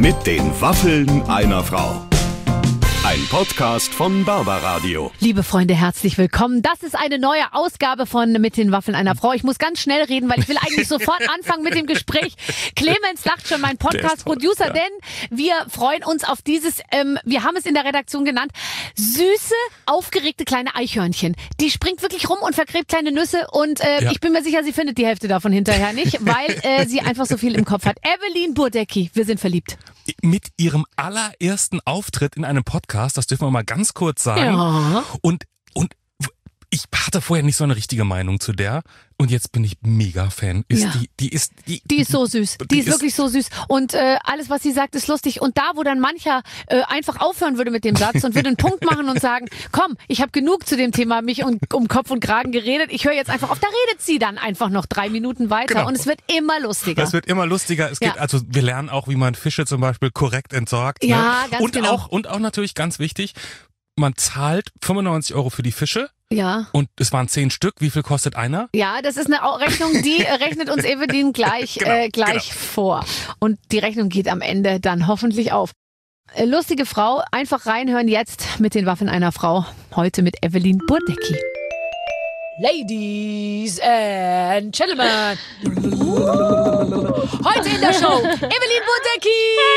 Mit den Waffeln einer Frau. Ein Podcast von Barbaradio. Liebe Freunde, herzlich willkommen. Das ist eine neue Ausgabe von Mit den Waffeln einer Frau. Ich muss ganz schnell reden, weil ich will eigentlich sofort anfangen mit dem Gespräch. Clemens lacht schon, mein Podcast-Producer, ja. Denn wir freuen uns auf dieses, wir haben es in der Redaktion genannt, süße, aufgeregte kleine Eichhörnchen. Die springt wirklich rum und vergräbt kleine Nüsse und ich bin mir sicher, sie findet die Hälfte davon hinterher nicht, weil sie einfach so viel im Kopf hat. Evelyn Burdecki, wir sind verliebt. Mit ihrem allerersten Auftritt in einem Podcast, das dürfen wir mal ganz kurz sagen. Ja. Und ich hatte vorher nicht so eine richtige Meinung zu der. Und jetzt bin ich mega Fan. Die ist so süß. Die ist wirklich so süß. Und alles, was sie sagt, ist lustig. Und da, wo dann mancher einfach aufhören würde mit dem Satz und würde einen Punkt machen und sagen, komm, ich habe genug zu dem Thema mich um Kopf und Kragen geredet. Ich höre jetzt einfach auf. Da redet sie dann einfach noch 3 Minuten weiter. Genau. Und es wird immer lustiger. Es wird immer lustiger. Es geht, also wir lernen auch, wie man Fische zum Beispiel korrekt entsorgt. Ja, ne? ganz genau. Und auch natürlich ganz wichtig, man zahlt 95 € für die Fische. Ja. Und es waren 10 Stück. Wie viel kostet einer? Ja, das ist eine Rechnung, die rechnet uns Evelyn gleich vor. Und die Rechnung geht am Ende dann hoffentlich auf. Lustige Frau, einfach reinhören jetzt mit den Waffeln einer Frau. Heute mit Evelyn Burdecki. Ladies and Gentlemen. Heute in der Show Evelyn Burdecki.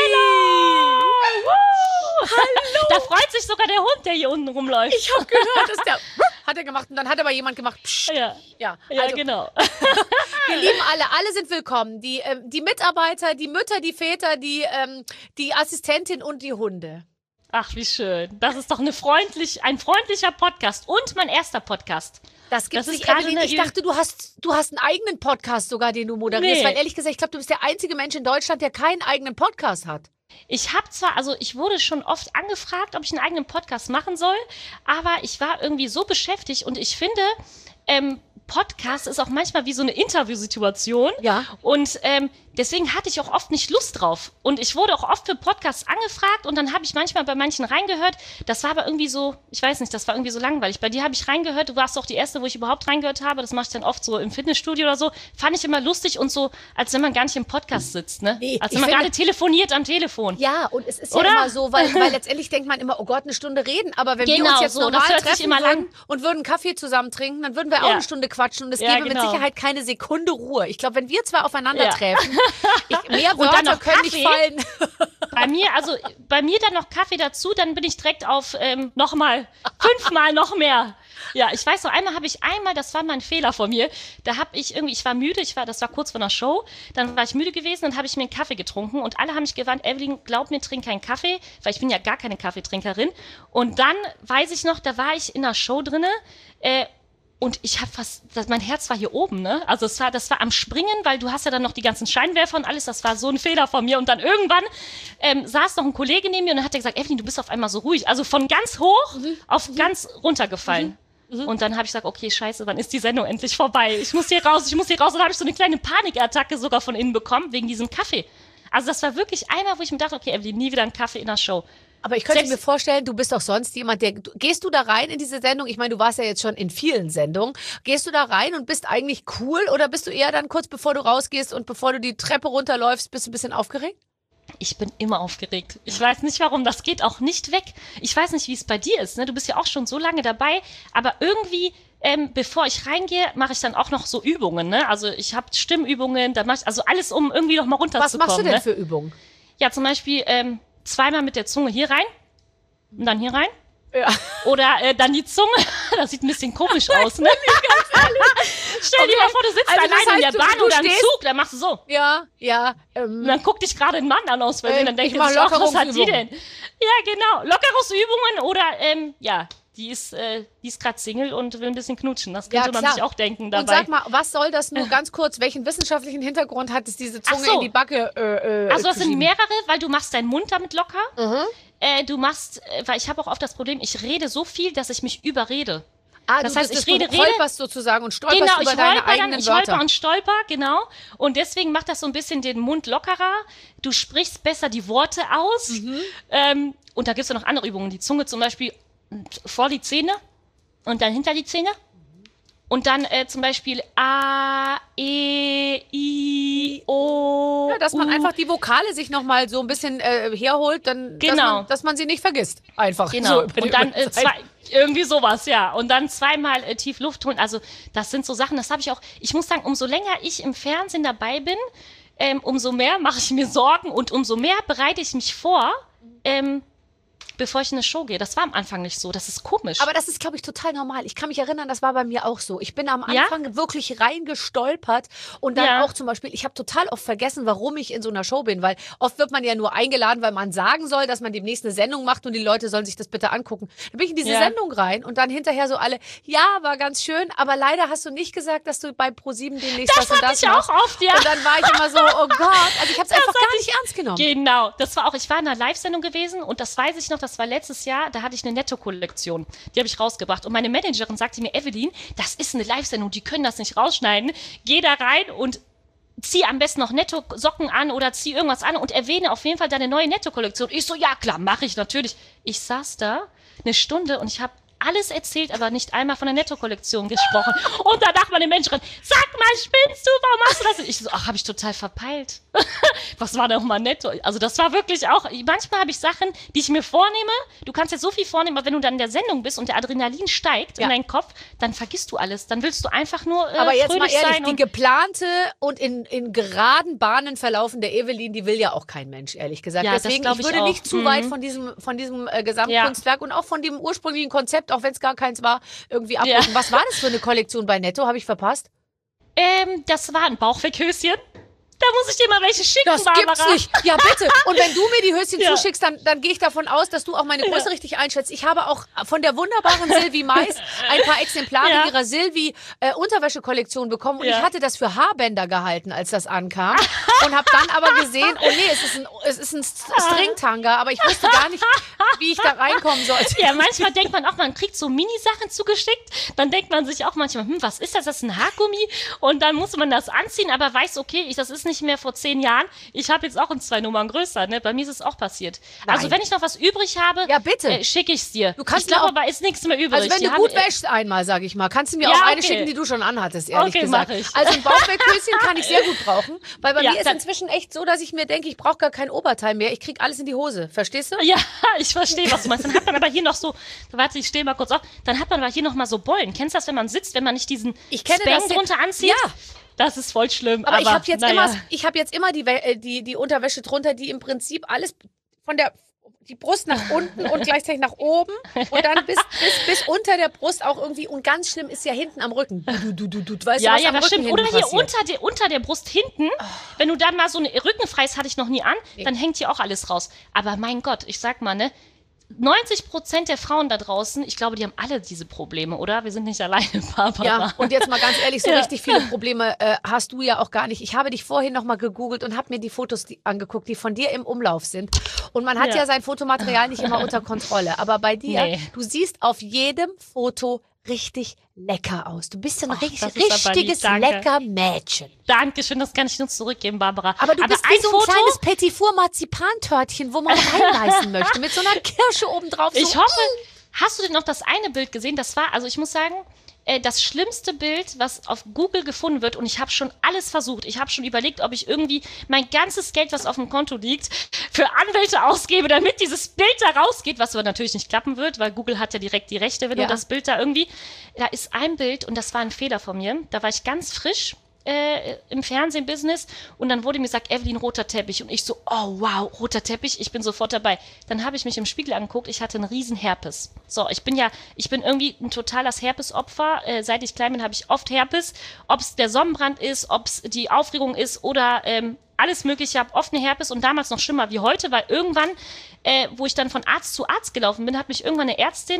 Hallo! Da freut sich sogar der Hund, der hier unten rumläuft. Ich habe gehört, dass der hat er gemacht und dann hat aber jemand gemacht. Psst. Ja, also, genau. Wir lieben alle sind willkommen. Die Mitarbeiter, die Mütter, die Väter, die Assistentin und die Hunde. Ach, wie schön. Das ist doch ein freundlicher Podcast und mein erster Podcast. Das gibt's nicht, Evelyn. Ich dachte, du hast einen eigenen Podcast sogar, den du moderierst. Nee. Weil ehrlich gesagt, ich glaube, du bist der einzige Mensch in Deutschland, der keinen eigenen Podcast hat. Ich wurde schon oft angefragt, ob ich einen eigenen Podcast machen soll, aber ich war irgendwie so beschäftigt und ich finde, Podcast ist auch manchmal wie so eine Interviewsituation. Ja. Und deswegen hatte ich auch oft nicht Lust drauf. Und ich wurde auch oft für Podcasts angefragt und dann habe ich manchmal bei manchen reingehört. Das war aber irgendwie so, ich weiß nicht, das war irgendwie so langweilig. Bei dir habe ich reingehört, du warst auch die erste, wo ich überhaupt reingehört habe. Das mache ich dann oft so im Fitnessstudio oder so. Fand ich immer lustig und so, als wenn man gar nicht im Podcast sitzt, ne? Nee, als wenn man gerade telefoniert am Telefon. Ja, und es ist ja immer so, weil letztendlich denkt man immer, oh Gott, eine Stunde reden. Aber wenn wir uns jetzt normal treffen würden und würden Kaffee zusammen trinken, dann würden wir auch eine Stunde quatschen und es gäbe mit Sicherheit keine Sekunde Ruhe. Ich glaube, wenn wir zwei aufeinandertreffen, mehr Wörter können nicht fallen. Bei mir dann noch Kaffee dazu, dann bin ich direkt auf 5-mal noch mehr. Ja, ich weiß noch, das war mal ein Fehler von mir, ich war müde, das war kurz vor einer Show, dann war ich müde gewesen, dann habe ich mir einen Kaffee getrunken und alle haben mich gewarnt, Evelyn, glaub mir, trink keinen Kaffee, weil ich bin ja gar keine Kaffeetrinkerin. Und dann weiß ich noch, da war ich in einer Show drinne, und ich habe mein Herz war hier oben, ne? Also das war am Springen, weil du hast ja dann noch die ganzen Scheinwerfer und alles, das war so ein Fehler von mir. Und dann irgendwann saß noch ein Kollege neben mir und dann hat er gesagt, Evelyn, du bist auf einmal so ruhig. Also von ganz hoch auf ganz runtergefallen. Und dann habe ich gesagt, okay, scheiße, wann ist die Sendung endlich vorbei? Ich muss hier raus. Und dann habe ich so eine kleine Panikattacke sogar von innen bekommen, wegen diesem Kaffee. Also das war wirklich einmal, wo ich mir dachte, okay, Evelyn, nie wieder einen Kaffee in der Show. Aber ich könnte mir vorstellen, du bist doch sonst jemand, gehst du da rein in diese Sendung? Ich meine, du warst ja jetzt schon in vielen Sendungen. Gehst du da rein und bist eigentlich cool oder bist du eher dann kurz bevor du rausgehst und bevor du die Treppe runterläufst, bist du ein bisschen aufgeregt? Ich bin immer aufgeregt. Ich weiß nicht warum, das geht auch nicht weg. Ich weiß nicht, wie es bei dir ist, ne? Du bist ja auch schon so lange dabei, aber irgendwie, bevor ich reingehe, mache ich dann auch noch so Übungen, ne? Also ich habe Stimmübungen, dann mache ich also alles, um irgendwie noch mal runterzukommen. Was machst du denn für Übungen? Ja, zum Beispiel 2-mal mit der Zunge hier rein und dann hier rein. Ja. Oder dann die Zunge, das sieht ein bisschen komisch aus, ne? Stell dir mal vor, du sitzt alleine in der Bahn oder im Zug, dann machst du so. Ja. Und dann guckt dich gerade ein Mann an aus Versehen, dann denkt er sich auch, was hat die denn? Ja, genau, Lockerungsübungen oder, die ist gerade Single und will ein bisschen knutschen. Das könnte man sich auch denken dabei. Und sag mal, was soll das nur ganz kurz, welchen wissenschaftlichen Hintergrund hat es, diese Zunge in die Backe Also das sind mehrere, weil du machst deinen Mund damit locker. Weil ich habe auch oft das Problem, ich rede so viel, dass ich mich überrede. Das heißt, ich holperst sozusagen und stolperst über deine eigenen Wörter. Ich holper und stolper, genau. Und deswegen macht das so ein bisschen den Mund lockerer. Du sprichst besser die Worte aus. Und da gibt es ja noch andere Übungen. Die Zunge zum Beispiel vor die Zähne und dann hinter die Zähne. Und dann zum Beispiel A, E, I, O, dass man einfach die Vokale sich nochmal so ein bisschen herholt, dann, dass man sie nicht vergisst. Einfach. Genau. So Und dann irgendwie sowas, ja. Und dann zweimal tief Luft holen. Also das sind so Sachen, das habe ich auch. Ich muss sagen, umso länger ich im Fernsehen dabei bin, umso mehr mache ich mir Sorgen und umso mehr bereite ich mich vor, bevor ich in eine Show gehe. Das war am Anfang nicht so. Das ist komisch. Aber das ist, glaube ich, total normal. Ich kann mich erinnern, das war bei mir auch so. Ich bin am Anfang wirklich reingestolpert und dann auch zum Beispiel, ich habe total oft vergessen, warum ich in so einer Show bin, weil oft wird man ja nur eingeladen, weil man sagen soll, dass man demnächst eine Sendung macht und die Leute sollen sich das bitte angucken. Dann bin ich in diese Sendung rein und dann hinterher so alle, ja, war ganz schön, aber leider hast du nicht gesagt, dass du bei ProSieben demnächst das und das machst. Das hatte ich auch oft, ja. Und dann war ich immer so, oh Gott, also ich habe es einfach gar nicht ernst genommen. Genau, das war auch, ich war in einer Live-Sendung gewesen und das weiß ich noch, das war letztes Jahr, da hatte ich eine Netto-Kollektion, die habe ich rausgebracht und meine Managerin sagte mir, Evelyn, das ist eine Live-Sendung, die können das nicht rausschneiden, geh da rein und zieh am besten noch Netto-Socken an oder zieh irgendwas an und erwähne auf jeden Fall deine neue Netto-Kollektion. Ich so, ja klar, mache ich natürlich. Ich saß da eine Stunde und ich habe alles erzählt, aber nicht einmal von der Netto-Kollektion gesprochen. Und danach meine Managerin, sag mal, spinnst du, warum machst du das? Ich so, ach, habe ich total verpeilt. Was war denn nochmal Netto? Also das war wirklich auch, manchmal habe ich Sachen, die ich mir vornehme. Du kannst ja so viel vornehmen, aber wenn du dann in der Sendung bist und der Adrenalin steigt in deinen Kopf, dann vergisst du alles. Dann willst du einfach nur aber jetzt fröhlich mal ehrlich, sein. Die geplante und in geraden Bahnen verlaufende Evelyn, die will ja auch kein Mensch, ehrlich gesagt. Ja, deswegen, das ich würde auch. nicht zu weit von diesem Gesamtkunstwerk und auch von dem ursprünglichen Konzept, auch wenn es gar keins war, irgendwie abrücken. Was war das für eine Kollektion bei Netto? Habe ich verpasst? Das war ein Bauchweg-Höschen. Da muss ich dir mal welche schicken, das Barbara. Das gibt's nicht. Ja, bitte. Und wenn du mir die Höschen zuschickst, dann gehe ich davon aus, dass du auch meine Größe richtig einschätzt. Ich habe auch von der wunderbaren Silvi Mais ein paar Exemplare ihrer Silvi Unterwäsche-Kollektion bekommen. Und ich hatte das für Haarbänder gehalten, als das ankam. Und habe dann aber gesehen, oh nee, es ist ein Stringtanga, aber ich wusste gar nicht, wie ich da reinkommen sollte. Ja, manchmal denkt man auch, man kriegt so Mini-Sachen zugeschickt. Dann denkt man sich auch manchmal, was ist das? Das ist ein Haargummi. Und dann muss man das anziehen, aber weiß, okay, das ist nicht mehr vor 10 Jahren. Ich habe jetzt auch 2 Nummern größer. Ne? Bei mir ist es auch passiert. Nein. Also wenn ich noch was übrig habe, schicke ich es dir. Du kannst ich glaube, aber ist nichts mehr übrig. Also wenn du gut wäschst einmal, sage ich mal, kannst du mir auch eine schicken, die du schon anhattest, ehrlich gesagt. Mach ich. Also ein Bauchweckhöschen kann ich sehr gut brauchen, weil bei mir ist inzwischen echt so, dass ich mir denke, ich brauche gar kein Oberteil mehr. Ich kriege alles in die Hose. Verstehst du? Ja, ich verstehe, was du meinst. Dann hat man aber hier noch so, warte, ich stehe mal kurz auf, dann hat man aber hier noch mal so Bollen. Kennst du das, wenn man sitzt, wenn man nicht diesen Span drunter anzieht? Ja. Das ist voll schlimm. Aber ich habe jetzt immer die Unterwäsche drunter, die im Prinzip alles von die Brust nach unten und gleichzeitig nach oben und dann bis unter der Brust auch irgendwie. Und ganz schlimm ist ja hinten am Rücken. Du weißt ja, was am das Rücken stimmt. Oder hier passiert. unter der Brust hinten, wenn du dann mal so eine Rückenfreis hatte ich noch nie an, dann hängt hier auch alles raus. Aber mein Gott, ich sag mal, ne, 90% der Frauen da draußen, ich glaube, die haben alle diese Probleme, oder? Wir sind nicht alleine, Barbara. Ja, und jetzt mal ganz ehrlich, so richtig viele Probleme hast du ja auch gar nicht. Ich habe dich vorhin noch mal gegoogelt und habe mir die Fotos angeguckt, die von dir im Umlauf sind. Und man hat ja sein Fotomaterial nicht immer unter Kontrolle. Aber bei dir, du siehst auf jedem Foto richtig lecker aus. Du bist ein richtiges lecker Mädchen. Dankeschön, das kann ich nur zurückgeben, Barbara. Aber du bist wie so ein kleines Petit Four Marzipantörtchen, wo man reinbeißen möchte, mit so einer Kirsche obendrauf. Ich hoffe, hast du denn noch das eine Bild gesehen? Das war, also ich muss sagen, das schlimmste Bild, was auf Google gefunden wird, und ich habe schon alles versucht. Ich habe schon überlegt, ob ich irgendwie mein ganzes Geld, was auf dem Konto liegt, für Anwälte ausgebe, damit dieses Bild da rausgeht, was aber natürlich nicht klappen wird, weil Google hat ja direkt die Rechte, wenn du das Bild da irgendwie... Da ist ein Bild, und das war ein Fehler von mir, da war ich ganz frisch im Fernsehen-Business und dann wurde mir gesagt, Evelyn, roter Teppich. Und ich so, oh wow, roter Teppich, ich bin sofort dabei. Dann habe ich mich im Spiegel angeguckt, ich hatte einen riesen Herpes. So, ich bin irgendwie ein totales Herpesopfer. Seit ich klein bin, habe ich oft Herpes. Ob es der Sonnenbrand ist, ob es die Aufregung ist oder alles Mögliche. Ich habe oft eine Herpes und damals noch schlimmer wie heute, weil irgendwann, wo ich dann von Arzt zu Arzt gelaufen bin, hat mich irgendwann eine Ärztin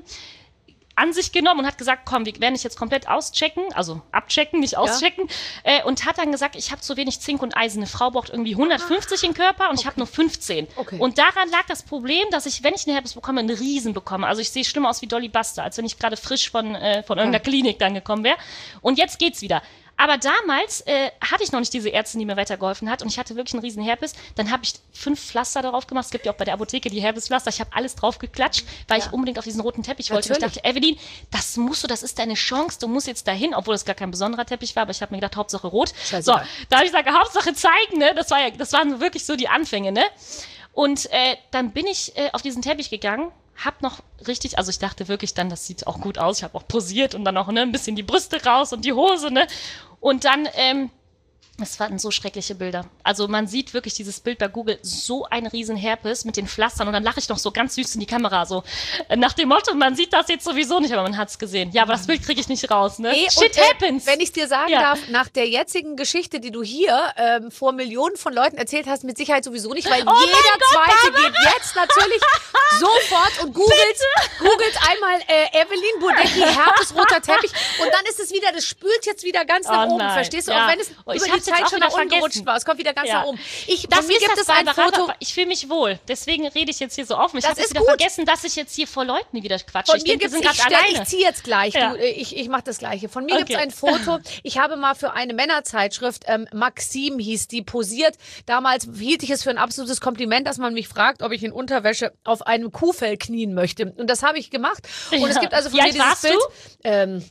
an sich genommen und hat gesagt, komm, wir werden dich jetzt komplett auschecken, also abchecken, nicht auschecken, und hat dann gesagt, ich habe zu wenig Zink und Eisen. Eine Frau braucht irgendwie 150 im Körper und ich habe nur 15. Okay. Und daran lag das Problem, dass ich, wenn ich eine Herpes bekomme, einen Riesen bekomme. Also ich sehe schlimmer aus wie Dolly Buster, als wenn ich gerade frisch von irgendeiner Klinik dann gekommen wäre. Und jetzt geht's wieder. Aber damals hatte ich noch nicht diese Ärztin, die mir weitergeholfen hat und ich hatte wirklich einen riesen Herpes. Dann habe ich 5 Pflaster darauf gemacht. Es gibt ja auch bei der Apotheke die Herpespflaster. Ich habe alles drauf geklatscht, weil ich unbedingt auf diesen roten Teppich wollte. Und ich dachte, Evelyn, das ist deine Chance, du musst jetzt dahin, obwohl es gar kein besonderer Teppich war, aber ich habe mir gedacht, Hauptsache rot. Scheiße. So, da habe ich gesagt, Hauptsache zeigen, ne? Das waren wirklich so die Anfänge, ne? Und dann bin ich auf diesen Teppich gegangen, hab noch richtig, also ich dachte wirklich dann, das sieht auch gut aus. Ich habe auch posiert und dann auch ein bisschen die Brüste raus und die Hose, ne? Und dann, es waren so schreckliche Bilder. Also man sieht wirklich dieses Bild bei Google, so ein riesen Herpes mit den Pflastern und dann lache ich noch so ganz süß in die Kamera, so nach dem Motto, man sieht das jetzt sowieso nicht, aber man hat's gesehen. Ja, aber das Bild kriege ich nicht raus, ne? Shit happens! Wenn ich dir sagen darf, nach der jetzigen Geschichte, die du hier vor Millionen von Leuten erzählt hast, mit Sicherheit sowieso nicht, weil jeder Zweite geht jetzt natürlich sofort und googelt einmal Evelyn Bodecki, herpesroter Teppich und dann ist es wieder, das spült jetzt wieder ganz nach oben, verstehst du? Auch wenn es über die Zeit schon nach unten gerutscht war. Es kommt wieder ganz nach oben. Von mir gibt es ein Foto. Ich fühle mich wohl. Deswegen rede ich jetzt hier so offen. Ich habe wieder gut. vergessen, dass ich jetzt hier vor Leuten wieder quatsche. Ich denke, wir sind gerade alleine. Ich ziehe jetzt gleich. Ja. Ich mache das Gleiche. Von mir gibt es ein Foto. Ich habe mal für eine Männerzeitschrift, Maxim hieß die, posiert. Damals hielt ich es für ein absolutes Kompliment, dass man mich fragt, ob ich in Unterwäsche auf einem Kuhfell knien möchte. Und das habe ich gemacht. Und es gibt also von mir dieses Bild.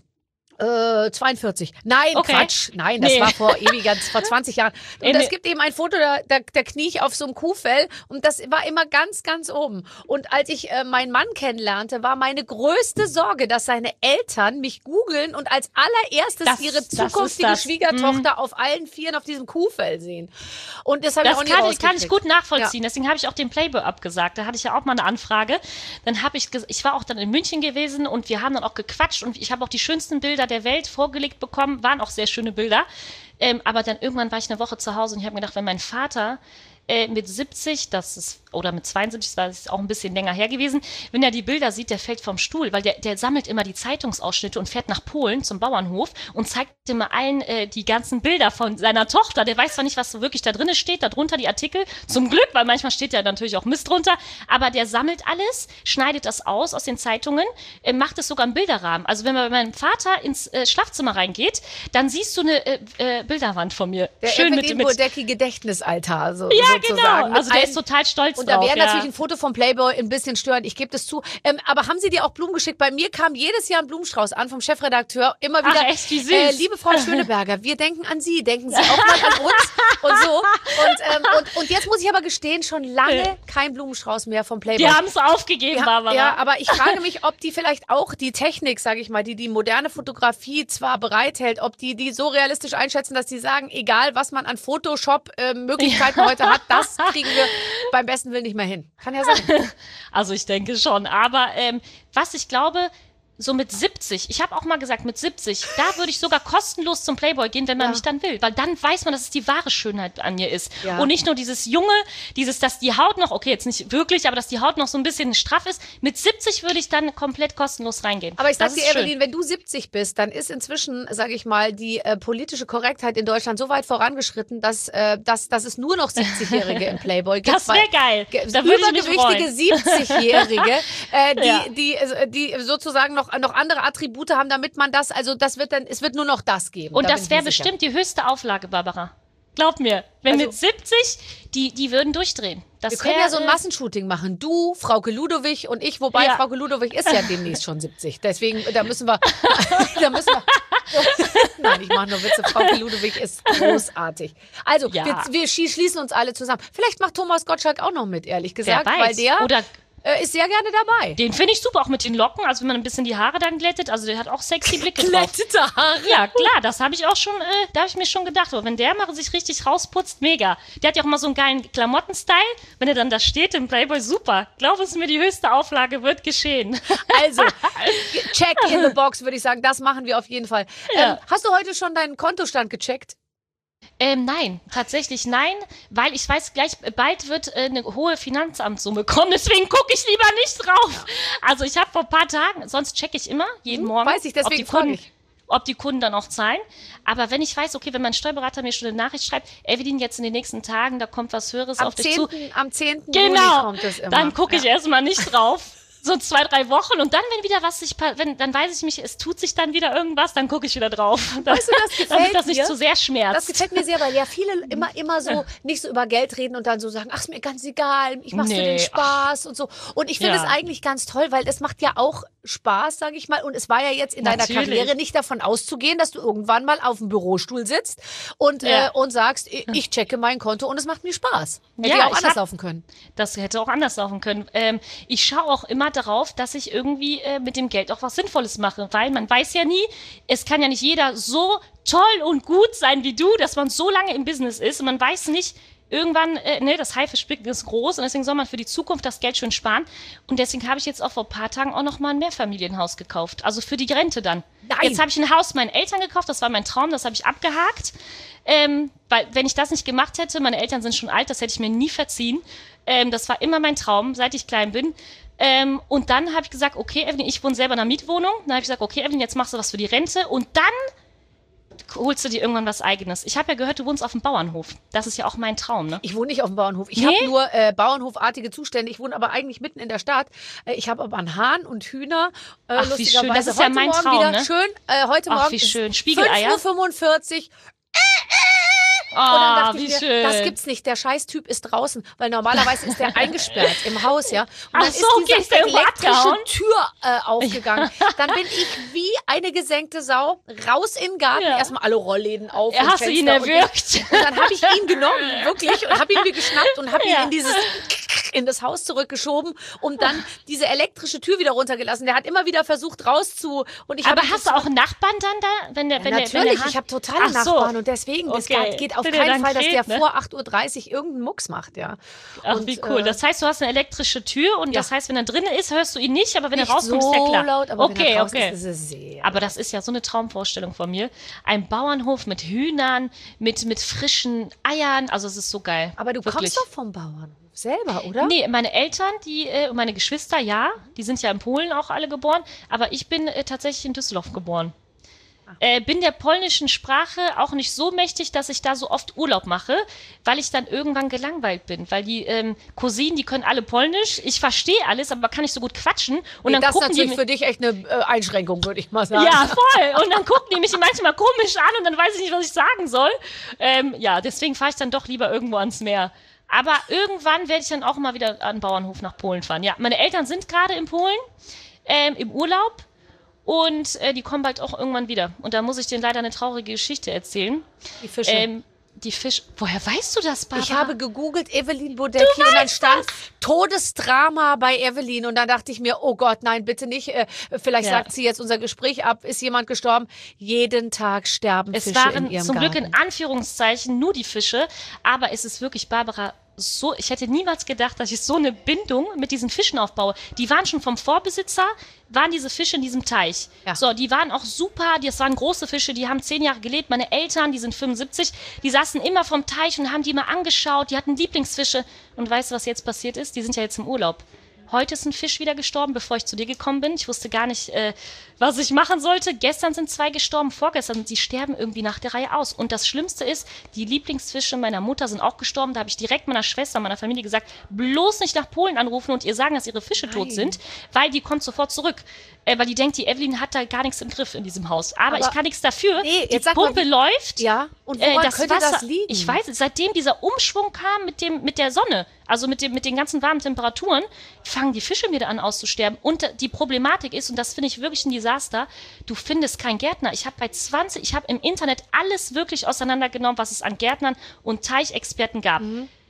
42. Nein, okay. Quatsch. Nein, das war vor 20 Jahren. Und es gibt eben ein Foto, da knie ich auf so einem Kuhfell und das war immer ganz, ganz oben. Und als ich meinen Mann kennenlernte, war meine größte Sorge, dass seine Eltern mich googeln und als allererstes ihre zukünftige Schwiegertochter auf allen Vieren auf diesem Kuhfell sehen. Und das habe ich auch nicht rausgekriegt. Das kann ich gut nachvollziehen. Deswegen habe ich auch den Playboy abgesagt. Da hatte ich ja auch mal eine Anfrage. Dann habe ich war auch dann in München gewesen und wir haben dann auch gequatscht und ich habe auch die schönsten Bilder der Welt vorgelegt bekommen, waren auch sehr schöne Bilder. Aber dann irgendwann war ich eine Woche zu Hause und ich habe mir gedacht, wenn mein Vater mit 70, oder mit 72, das ist auch ein bisschen länger her gewesen, wenn er die Bilder sieht, der fällt vom Stuhl, weil der sammelt immer die Zeitungsausschnitte und fährt nach Polen zum Bauernhof und zeigt immer allen die ganzen Bilder von seiner Tochter. Der weiß zwar nicht, was so wirklich da drin steht, darunter die Artikel, zum Glück, weil manchmal steht ja natürlich auch Mist drunter, aber der sammelt alles, schneidet das aus den Zeitungen, macht es sogar im Bilderrahmen. Also wenn man bei meinem Vater ins Schlafzimmer reingeht, dann siehst du eine Bilderwand von mir. Der schön Evelyn Bodecki Gedächtnisaltar. So, ja, sozusagen. genau. Also der ist total stolz und da wäre natürlich ein Foto vom Playboy ein bisschen störend, ich gebe das zu. Aber haben Sie dir auch Blumen geschickt? Bei mir kam jedes Jahr ein Blumenstrauß an vom Chefredakteur. Immer wieder, ach, echt, wie süß. Liebe Frau Schöneberger, wir denken an Sie, denken Sie auch mal an uns und so. Und jetzt muss ich aber gestehen, schon lange kein Blumenstrauß mehr vom Playboy. Die haben es aufgegeben, Barbara. Ja, aber ich frage mich, ob die vielleicht auch die Technik, sage ich mal, die moderne Fotografie zwar bereithält, ob die so realistisch einschätzen, dass die sagen, egal was man an Photoshop-Möglichkeiten heute hat, das kriegen wir beim besten Willen nicht mehr hin. Kann ja sein. Also ich denke schon. Aber was ich glaube, so mit 70, ich habe auch mal gesagt, mit 70, da würde ich sogar kostenlos zum Playboy gehen, wenn man mich dann will. Weil dann weiß man, dass es die wahre Schönheit an mir ist. Ja. Und nicht nur dieses Junge, dass die Haut noch, okay, jetzt nicht wirklich, aber dass die Haut noch so ein bisschen straff ist. Mit 70 würde ich dann komplett kostenlos reingehen. Aber ich sag dir, Evelyn, wenn du 70 bist, dann ist inzwischen, sage ich mal, die politische Korrektheit in Deutschland so weit vorangeschritten, dass es nur noch 70-Jährige im Playboy gibt. Das wäre geil. Da würde ich mich freuen. Übergewichtige 70-Jährige, die sozusagen noch andere Attribute haben, damit man das, also es wird nur noch das geben. Und das wäre bestimmt die höchste Auflage, Barbara. Glaub mir, wenn mit 70, die würden durchdrehen. Wir können ja so ein Massenshooting machen. Du, Frauke Ludowig und ich, wobei Frauke Ludowig ist ja demnächst schon 70. Deswegen, da müssen wir nein, ich mache nur Witze. Frauke Ludowig ist großartig. Also, wir schließen uns alle zusammen. Vielleicht macht Thomas Gottschalk auch noch mit, ehrlich gesagt. Wer weiß. Weil der oder ist sehr gerne dabei. Den finde ich super, auch mit den Locken, also wenn man ein bisschen die Haare dann glättet, also der hat auch sexy Blicke drauf. Glättete Haare? Ja, klar, das habe ich auch schon, da habe ich mir schon gedacht, wenn der mal sich richtig rausputzt, mega. Der hat ja auch mal so einen geilen Klamotten-Style, wenn er dann da steht im Playboy, super. Glaub es mir, die höchste Auflage wird geschehen. Also, check in the box, würde ich sagen, das machen wir auf jeden Fall. Ja. Hast du heute schon deinen Kontostand gecheckt? Nein, tatsächlich nein, weil ich weiß, gleich bald wird eine hohe Finanzamtssumme kommen, deswegen gucke ich lieber nicht drauf. Also ich habe vor ein paar Tagen, sonst checke ich immer, jeden Morgen, weiß ich, deswegen ob die Kunden dann auch zahlen. Aber wenn ich weiß, okay, wenn mein Steuerberater mir schon eine Nachricht schreibt, Evelyn, jetzt in den nächsten Tagen, da kommt was Höheres auf dich zu. Am 10. Genau, Juli kommt es immer. Dann gucke ich erstmal nicht drauf. so 2, 3 Wochen und dann, wenn wieder was dann weiß ich mich, es tut sich dann wieder irgendwas, dann gucke ich wieder drauf. Weißt du, das gefällt damit das mir. nicht zu sehr schmerzt. Das gefällt mir sehr, weil ja viele immer so nicht so über Geld reden und dann so sagen, ach, ist mir ganz egal, ich mach's für den Spaß und so. Und ich finde es eigentlich ganz toll, weil es macht ja auch Spaß, sage ich mal. Und es war ja jetzt in deiner Karriere nicht davon auszugehen, dass du irgendwann mal auf dem Bürostuhl sitzt und sagst, ich checke mein Konto und es macht mir Spaß. Hätte ja auch anders laufen können. Das hätte auch anders laufen können. Ich schaue auch immer darauf, dass ich irgendwie mit dem Geld auch was Sinnvolles mache, weil man weiß ja nie, es kann ja nicht jeder so toll und gut sein wie du, dass man so lange im Business ist und man weiß nicht, irgendwann, das Haifischbecken ist groß und deswegen soll man für die Zukunft das Geld schön sparen. Und deswegen habe ich jetzt auch vor ein paar Tagen auch noch mal ein Mehrfamilienhaus gekauft. Also für die Rente dann. Nein. Jetzt habe ich ein Haus meinen Eltern gekauft, das war mein Traum, das habe ich abgehakt. Weil wenn ich das nicht gemacht hätte, meine Eltern sind schon alt, das hätte ich mir nie verziehen. Das war immer mein Traum, seit ich klein bin. Und dann habe ich gesagt, okay, Evelyn, ich wohne selber in einer Mietwohnung. Dann habe ich gesagt, okay, Evelyn, jetzt machst du was für die Rente und dann holst du dir irgendwann was Eigenes. Ich habe ja gehört, du wohnst auf dem Bauernhof. Das ist ja auch mein Traum, ne? Ich wohne nicht auf dem Bauernhof. Ich habe nur bauernhofartige Zustände. Ich wohne aber eigentlich mitten in der Stadt. Ich habe aber einen Hahn und Hühner. Ach, wie schön. Das ist ja mein Traum, wieder ne? Schön. Heute Morgen wie schön. Spiegeleier. 5:45 Uhr. Und dann dachte ich mir, das gibt's nicht. Der Scheißtyp ist draußen, weil normalerweise ist der eingesperrt im Haus, ja. Und dann ist diese elektrische Tür aufgegangen. Dann bin ich wie eine gesenkte Sau raus in den Garten. Erstmal alle Rollläden auf. Hast du ihn erwürgt? Und dann habe ich ihn genommen, wirklich, und habe ihn mir geschnappt und habe ihn in das Haus zurückgeschoben und dann diese elektrische Tür wieder runtergelassen. Der hat immer wieder versucht rauszu. Und aber hast du auch Nachbarn dann da? Natürlich, ich habe totale Nachbarn und deswegen, das geht auf keinen Fall, dass der vor 8:30 Uhr irgendeinen Mucks macht, ja. Ach, wie cool. Das heißt, du hast eine elektrische Tür und das heißt, wenn er drinnen ist, hörst du ihn nicht, aber wenn er rauskommt, ist der klar. Laut, aber wenn er draußen ist es sehr aber das ist ja so eine Traumvorstellung von mir. Ein Bauernhof mit Hühnern, mit frischen Eiern, also es ist so geil. Aber du kommst doch vom Bauernhof selber, oder? Nee, meine Eltern, meine Geschwister, ja, die sind ja in Polen auch alle geboren, aber ich bin tatsächlich in Düsseldorf geboren. Bin der polnischen Sprache auch nicht so mächtig, dass ich da so oft Urlaub mache, weil ich dann irgendwann gelangweilt bin. Weil die Cousinen, die können alle Polnisch. Ich verstehe alles, aber kann nicht so gut quatschen. Und dann das ist gucken natürlich die für dich echt eine Einschränkung, würde ich mal sagen. Ja, voll. Und dann gucken die mich manchmal komisch an und dann weiß ich nicht, was ich sagen soll. Deswegen fahre ich dann doch lieber irgendwo ans Meer. Aber irgendwann werde ich dann auch mal wieder an den Bauernhof nach Polen fahren. Ja, meine Eltern sind gerade in Polen im Urlaub. Und die kommen bald auch irgendwann wieder. Und da muss ich dir leider eine traurige Geschichte erzählen. Die Fische. Woher weißt du das, Barbara? Ich habe gegoogelt, Evelyn Bodecki, und dann stand Todesdrama bei Evelyn. Und dann dachte ich mir, oh Gott, nein, bitte nicht. Vielleicht sagt sie jetzt unser Gespräch ab. Ist jemand gestorben? Jeden Tag sterben Fische in ihrem Garten. Es waren zum Glück in Anführungszeichen nur die Fische. Aber es ist wirklich, Barbara, ich hätte niemals gedacht, dass ich so eine Bindung mit diesen Fischen aufbaue. Die waren schon vom Vorbesitzer, waren diese Fische in diesem Teich. Ja. So, die waren auch super, das waren große Fische, die haben 10 Jahre gelebt. Meine Eltern, die sind 75, die saßen immer vom Teich und haben die mal angeschaut, die hatten Lieblingsfische. Und weißt du, was jetzt passiert ist? Die sind ja jetzt im Urlaub. Heute ist ein Fisch wieder gestorben, bevor ich zu dir gekommen bin. Ich wusste gar nicht, was ich machen sollte. Gestern sind 2 gestorben, vorgestern. Die sterben irgendwie nach der Reihe aus. Und das Schlimmste ist, die Lieblingsfische meiner Mutter sind auch gestorben. Da habe ich direkt meiner Schwester, meiner Familie gesagt, bloß nicht nach Polen anrufen und ihr sagen, dass ihre Fische tot sind, weil die kommt sofort zurück. Weil die denkt, die Evelyn hat da gar nichts im Griff in diesem Haus. Aber ich kann nichts dafür. Nee, die Pumpe läuft. Ja, und woran könnte das liegen? Ich weiß, seitdem dieser Umschwung kam mit der Sonne, also mit den ganzen warmen Temperaturen, fangen die Fische wieder an auszusterben. Und die Problematik ist, und das finde ich wirklich ein Desaster, du findest keinen Gärtner. Ich habe im Internet alles wirklich auseinandergenommen, was es an Gärtnern und Teichexperten gab.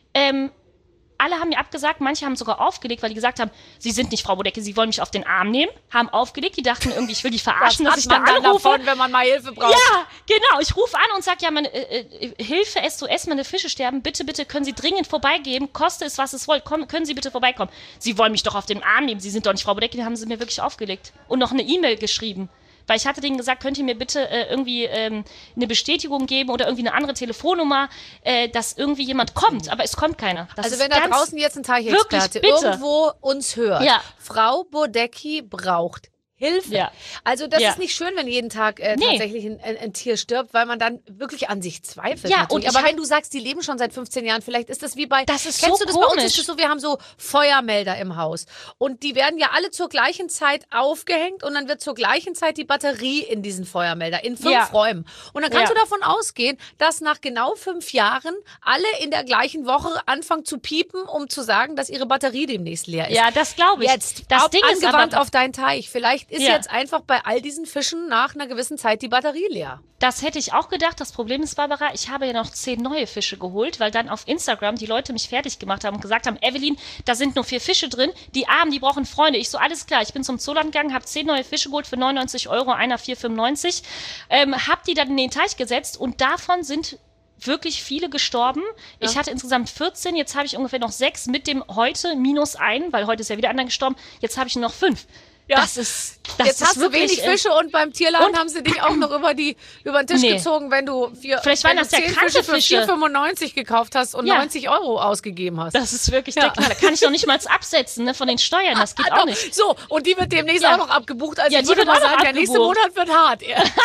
Alle haben mir abgesagt, manche haben sogar aufgelegt, weil die gesagt haben, sie sind nicht Frau Bodecki, sie wollen mich auf den Arm nehmen, haben aufgelegt, die dachten irgendwie, ich will die verarschen, dass ich da anrufe. Davon, wenn man mal Hilfe braucht. Ja, genau, ich rufe an und sage, ja, meine Hilfe, SOS, meine Fische sterben, bitte, bitte, können Sie dringend vorbeigehen, koste es, was es wollt, können Sie bitte vorbeikommen. Sie wollen mich doch auf den Arm nehmen, Sie sind doch nicht Frau Bodecki, dann haben sie mir wirklich aufgelegt und noch eine E-Mail geschrieben. Weil ich hatte denen gesagt, könnt ihr mir bitte irgendwie eine Bestätigung geben oder irgendwie eine andere Telefonnummer, dass irgendwie jemand kommt. Aber es kommt keiner. Das also wenn da draußen jetzt ein Teichexperte irgendwo uns hört, Frau Bodecki braucht Hilfe. Ja. Also das ist nicht schön, wenn jeden Tag tatsächlich ein Tier stirbt, weil man dann wirklich an sich zweifelt. Ja, natürlich. und Aber wenn du sagst, die leben schon seit 15 Jahren, vielleicht ist das wie bei... Das ist kennst so du das bei uns? komisch. Ist das so, wir haben so Feuermelder im Haus. Und die werden ja alle zur gleichen Zeit aufgehängt und dann wird zur gleichen Zeit die Batterie in diesen Feuermelder in 5 Räumen. Und dann kannst du davon ausgehen, dass nach genau 5 Jahren alle in der gleichen Woche anfangen zu piepen, um zu sagen, dass ihre Batterie demnächst leer ist. Ja, das glaube ich. Jetzt, das Ding ist angewandt aber, auf deinen Teich. Vielleicht ist jetzt einfach bei all diesen Fischen nach einer gewissen Zeit die Batterie leer. das hätte ich auch gedacht. Das Problem ist, Barbara, ich habe ja noch 10 neue Fische geholt, weil dann auf Instagram die Leute mich fertig gemacht haben und gesagt haben, Evelyn, da sind nur 4 Fische drin, die Armen, die brauchen Freunde. Ich so, alles klar, ich bin zum Zooland gegangen, habe 10 neue Fische geholt für 99 €, einer 4,95. Hab die dann in den Teich gesetzt und davon sind wirklich viele gestorben. Ich hatte insgesamt 14, jetzt habe ich ungefähr noch 6 mit dem heute -1, weil heute ist ja wieder einer gestorben. Jetzt habe ich nur noch 5. Ja. Das jetzt Jetzt hast du wenig Fische und beim Tierladen und- haben sie dich auch noch über den Tisch gezogen, wenn du Vielleicht waren das ja 10 kranke Fische für Fische. 4,95 gekauft hast und 90 € ausgegeben hast. Das ist wirklich der Knaller. Kann ich doch nicht mal absetzen, ne, von den Steuern. Das geht auch nicht. So, und die wird demnächst Ja. auch noch abgebucht. Also Ja, ich die würde wird mal auch noch sagen, der nächste abgebucht. Monat wird hart.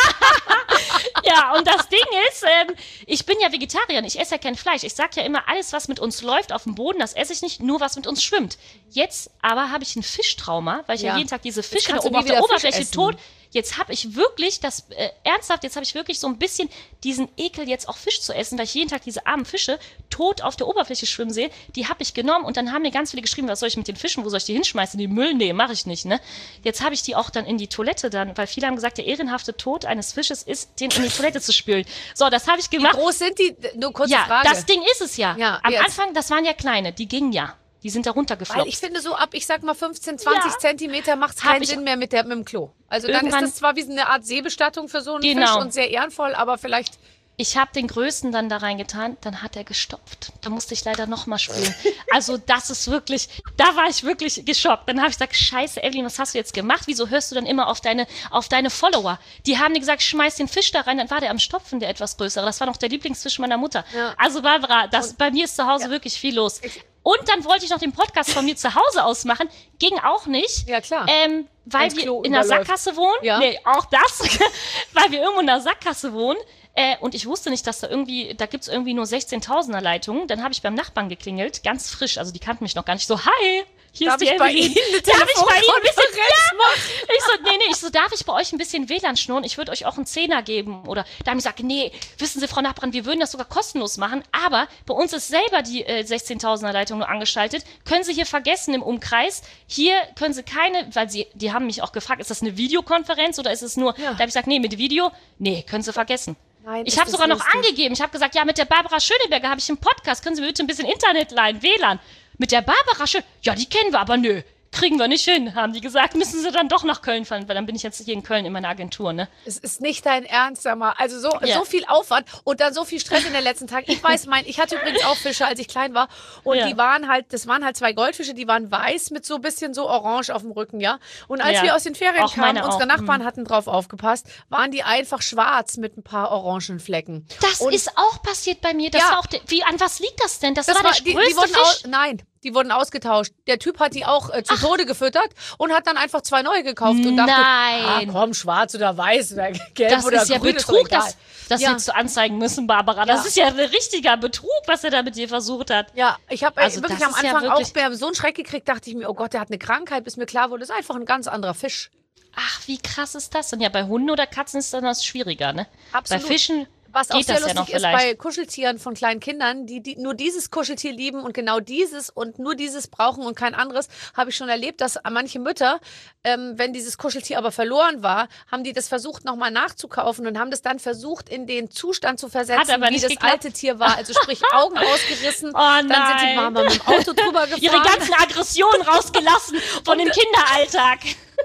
Ja, und das Ding ist, ich bin ja Vegetarierin, ich esse ja kein Fleisch. Ich sag ja immer, alles, was mit uns läuft auf dem Boden, das esse ich nicht, nur was mit uns schwimmt. Jetzt aber habe ich ein Fischtrauma, weil ich ja jeden Tag diese Fische kannst du nie auf der wieder Fisch Oberfläche essen. tot. Jetzt habe ich wirklich ernsthaft, jetzt habe ich wirklich so ein bisschen diesen Ekel, jetzt auch Fisch zu essen, weil ich jeden Tag diese armen Fische tot auf der Oberfläche schwimmen sehe. Die habe ich genommen und dann haben mir ganz viele geschrieben, was soll ich mit den Fischen, wo soll ich die hinschmeißen? Die Müll? Nee, mache ich nicht, ne? Jetzt habe ich die auch dann in die Toilette dann, weil viele haben gesagt, der ehrenhafte Tod eines Fisches ist, den in die Toilette zu spülen. So, das habe ich Wie gemacht. groß sind die? Nur kurze Ja, Frage. das Ding ist es ja. Ja, Am jetzt. Anfang, das waren ja kleine, die gingen ja. Die sind da runtergefloppt. Weil ich finde, so ab, ich sag mal 15, 20 Ja. Zentimeter macht es Hab keinen ich- Sinn mehr mit dem Klo. Also dann ist Irgendwann- das zwar wie eine Art Seebestattung für so einen Fisch Genau. und sehr ehrenvoll, aber vielleicht... Ich habe den größten dann da reingetan, dann hat er gestopft. Da musste ich leider nochmal spülen. Also das ist wirklich, da war ich wirklich geschockt. Dann habe ich gesagt, scheiße, Evelyn, was hast du jetzt gemacht? Wieso hörst du dann immer auf deine Follower? Die haben dir gesagt, schmeiß den Fisch da rein. Dann war der am Stopfen, der etwas größere. Das war noch der Lieblingsfisch meiner Mutter. Ja. Also Barbara, bei mir ist zu Hause wirklich viel los. Und dann wollte ich noch den Podcast von mir zu Hause ausmachen. Ging auch nicht. Ja, klar. Weil Wenn's wir Klo in einer überläuft. Sackgasse wohnen. Ja. Nee, auch das. Weil wir irgendwo in einer Sackgasse wohnen. Und ich wusste nicht, dass da gibt's irgendwie nur 16.000er Leitungen. Dann habe ich beim Nachbarn geklingelt, ganz frisch. Also die kannten mich noch gar nicht. So, hi, hier Darf ist die ich bei Evelyn. Ihnen eine Darf ich bei Ihnen ein bisschen, Telefonkonferenz machen? ich so, darf ich bei euch ein bisschen WLAN schnurren? Ich würde euch auch einen Zehner geben. Oder da haben die gesagt, nee, wissen Sie, Frau Nachbarin, wir würden das sogar kostenlos machen. Aber bei uns ist selber die 16.000er Leitung nur angeschaltet. Können Sie hier vergessen im Umkreis. Hier können Sie keine, weil die haben mich auch gefragt, ist das eine Videokonferenz oder ist es nur, da habe ich gesagt, nee, mit Video, nee, können Sie vergessen. Nein, Ich ist habe das sogar noch lustig. angegeben. Ich habe gesagt, ja, mit der Barbara Schöneberger habe ich einen Podcast. Können Sie mir bitte ein bisschen Internet leihen, WLAN? Mit der Barbara ja, die kennen wir, aber nö, kriegen wir nicht hin, haben die gesagt. Müssen Sie dann doch nach Köln fahren, weil dann bin ich jetzt hier in Köln in meiner Agentur, ne? Es ist nicht dein Ernst, sag mal. Also Ja. so viel Aufwand und dann so viel Stress in den letzten Tagen. Ich weiß, ich hatte übrigens auch Fische, als ich klein war. Und Ja. das waren halt 2 Goldfische, die waren weiß mit so ein bisschen so orange auf dem Rücken, ja. Und als Ja. wir aus den Ferien Auch kamen, meine unsere auch. Nachbarn hatten drauf aufgepasst, waren die einfach schwarz mit ein paar orangen Flecken. Das Und ist auch passiert bei mir. Das Ja. war auch an was liegt das denn? Das war der die größte wurden Fisch. Nein, die wurden ausgetauscht. Der Typ hat die auch zu Tode gefüttert und hat dann einfach 2 neue gekauft und dachte, Nein. komm, schwarz oder weiß oder gelb Das oder ist ja grün, ist doch Betrug, egal. das Ja. hättest du anzeigen müssen, Barbara. Das Ja. ist ja ein richtiger Betrug, was er da mit dir versucht hat. Ja, ich habe Also wirklich das am ist ja Anfang wirklich- auch so einen Schreck gekriegt, dachte ich mir, oh Gott, der hat eine Krankheit, bis mir klar wurde, das ist einfach ein ganz anderer Fisch. Ach, wie krass ist das? Und ja, bei Hunden oder Katzen ist dann das schwieriger, ne? Absolut. Bei Fischen Was auch geht sehr das ja lustig noch ist vielleicht. bei Kuscheltieren von kleinen Kindern, die nur dieses Kuscheltier lieben und genau dieses und nur dieses brauchen und kein anderes, habe ich schon erlebt, dass manche Mütter, wenn dieses Kuscheltier aber verloren war, haben die das versucht nochmal nachzukaufen und haben das dann versucht in den Zustand zu versetzen, Hat aber wie nicht das geklappt. alte Tier war. Also sprich Augen ausgerissen, Oh dann sind die nein. Mama mit dem Auto drüber gefahren. ihre ganzen Aggressionen rausgelassen von dem Kinderalltag.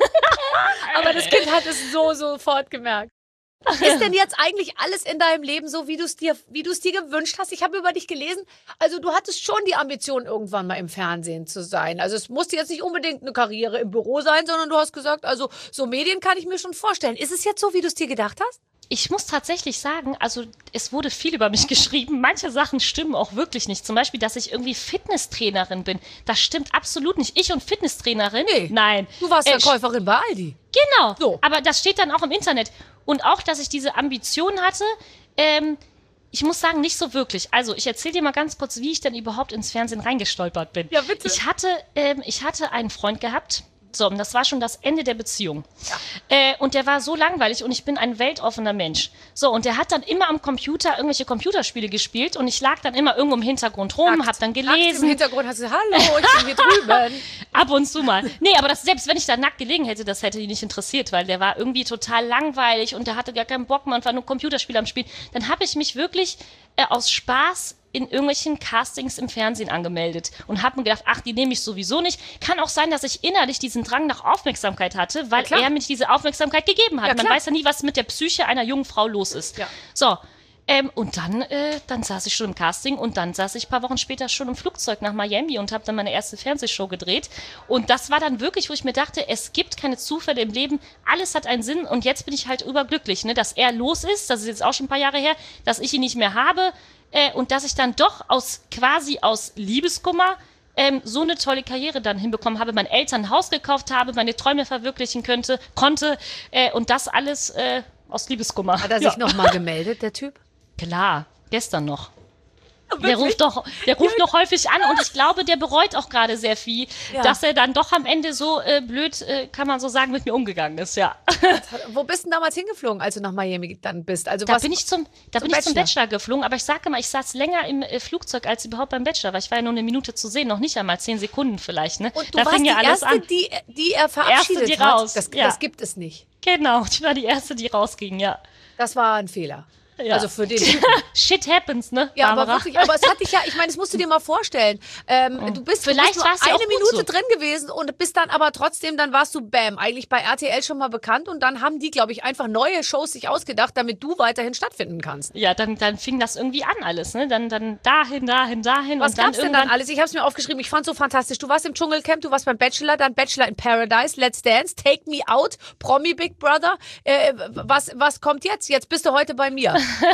Aber das Kind hat es so sofort gemerkt. Ist denn jetzt eigentlich alles in deinem Leben so, wie du es dir gewünscht hast? Ich habe über dich gelesen, also du hattest schon die Ambition, irgendwann mal im Fernsehen zu sein. Also es musste jetzt nicht unbedingt eine Karriere im Büro sein, sondern du hast gesagt, also so Medien kann ich mir schon vorstellen. Ist es jetzt so, wie du es dir gedacht hast? ich muss tatsächlich sagen, also es wurde viel über mich geschrieben. Manche Sachen stimmen auch wirklich nicht. Zum Beispiel, dass ich irgendwie Fitnesstrainerin bin. Das stimmt absolut nicht. Ich und Fitnesstrainerin? Nee. Nein. Du warst Verkäuferin bei Aldi. Genau. So. Aber das steht dann auch im Internet. Und auch, dass ich diese Ambition hatte, ich muss sagen, nicht so wirklich. Also, ich erzähle dir mal ganz kurz, wie ich dann überhaupt ins Fernsehen reingestolpert bin. Ja, bitte. Ich hatte einen Freund gehabt. So, und das war schon das Ende der Beziehung. Ja. Und der war so langweilig und ich bin ein weltoffener Mensch. So, und der hat dann immer am Computer irgendwelche Computerspiele gespielt und ich lag dann immer irgendwo im Hintergrund rum, hab dann gelesen. Im Hintergrund hast du, hallo, ich bin hier drüben. Ab und zu mal. Nee, aber selbst wenn ich da nackt gelegen hätte, das hätte ihn nicht interessiert, weil der war irgendwie total langweilig und der hatte gar keinen Bock mehr und war nur Computerspiele am Spielen. Dann habe ich mich wirklich aus Spaß in irgendwelchen Castings im Fernsehen angemeldet und habe mir gedacht, ach, die nehme ich sowieso nicht. Kann auch sein, dass ich innerlich diesen Drang nach Aufmerksamkeit hatte, weil er mir diese Aufmerksamkeit gegeben hat. Man weiß ja nie, was mit der Psyche einer jungen Frau los ist. Ja. So, und dann saß ich schon im Casting und dann saß ich ein paar Wochen später schon im Flugzeug nach Miami und habe dann meine erste Fernsehshow gedreht. Und das war dann wirklich, wo ich mir dachte, es gibt keine Zufälle im Leben, alles hat einen Sinn und jetzt bin ich halt überglücklich, ne, dass er los ist, das ist jetzt auch schon ein paar Jahre her, dass ich ihn nicht mehr habe, und dass ich dann doch quasi aus Liebeskummer so eine tolle Karriere dann hinbekommen habe, meinen Eltern ein Haus gekauft habe, meine Träume verwirklichen konnte und das alles aus Liebeskummer. Hat er sich nochmal gemeldet, der Typ? Klar, gestern noch. Der ruft noch häufig an und ich glaube, der bereut auch gerade sehr viel, dass er dann doch am Ende so blöd, kann man so sagen, mit mir umgegangen ist, ja. Wo bist du denn damals hingeflogen, als du nach Miami dann bist? Also da bin ich zum Bachelor geflogen, aber ich sage mal, ich saß länger im Flugzeug, als überhaupt beim Bachelor, weil ich war ja nur eine Minute zu sehen, noch nicht einmal 10 Sekunden vielleicht, ne? Und du warst die Erste, die er verabschiedet hat? Das gibt es nicht. Genau, ich war die Erste, die rausging, ja. Das war ein Fehler. Ja. Also für den Shit happens, ne? Ja, Barbara? aber wirklich, aber es hat dich ja, ich meine, das musst du dir mal vorstellen. Du bist nur eine Minute drin gewesen und bist dann aber trotzdem, dann warst du eigentlich bei RTL schon mal bekannt und dann haben die, glaube ich, einfach neue Shows sich ausgedacht, damit du weiterhin stattfinden kannst. Ja, dann fing das irgendwie an alles, ne? Dann dahin. Was gab's denn dann alles? Ich habe es mir aufgeschrieben, ich fand's so fantastisch. Du warst im Dschungelcamp, du warst beim Bachelor, dann Bachelor in Paradise, Let's Dance, Take Me Out, Promi Big Brother. Was kommt jetzt? Jetzt bist du heute bei mir.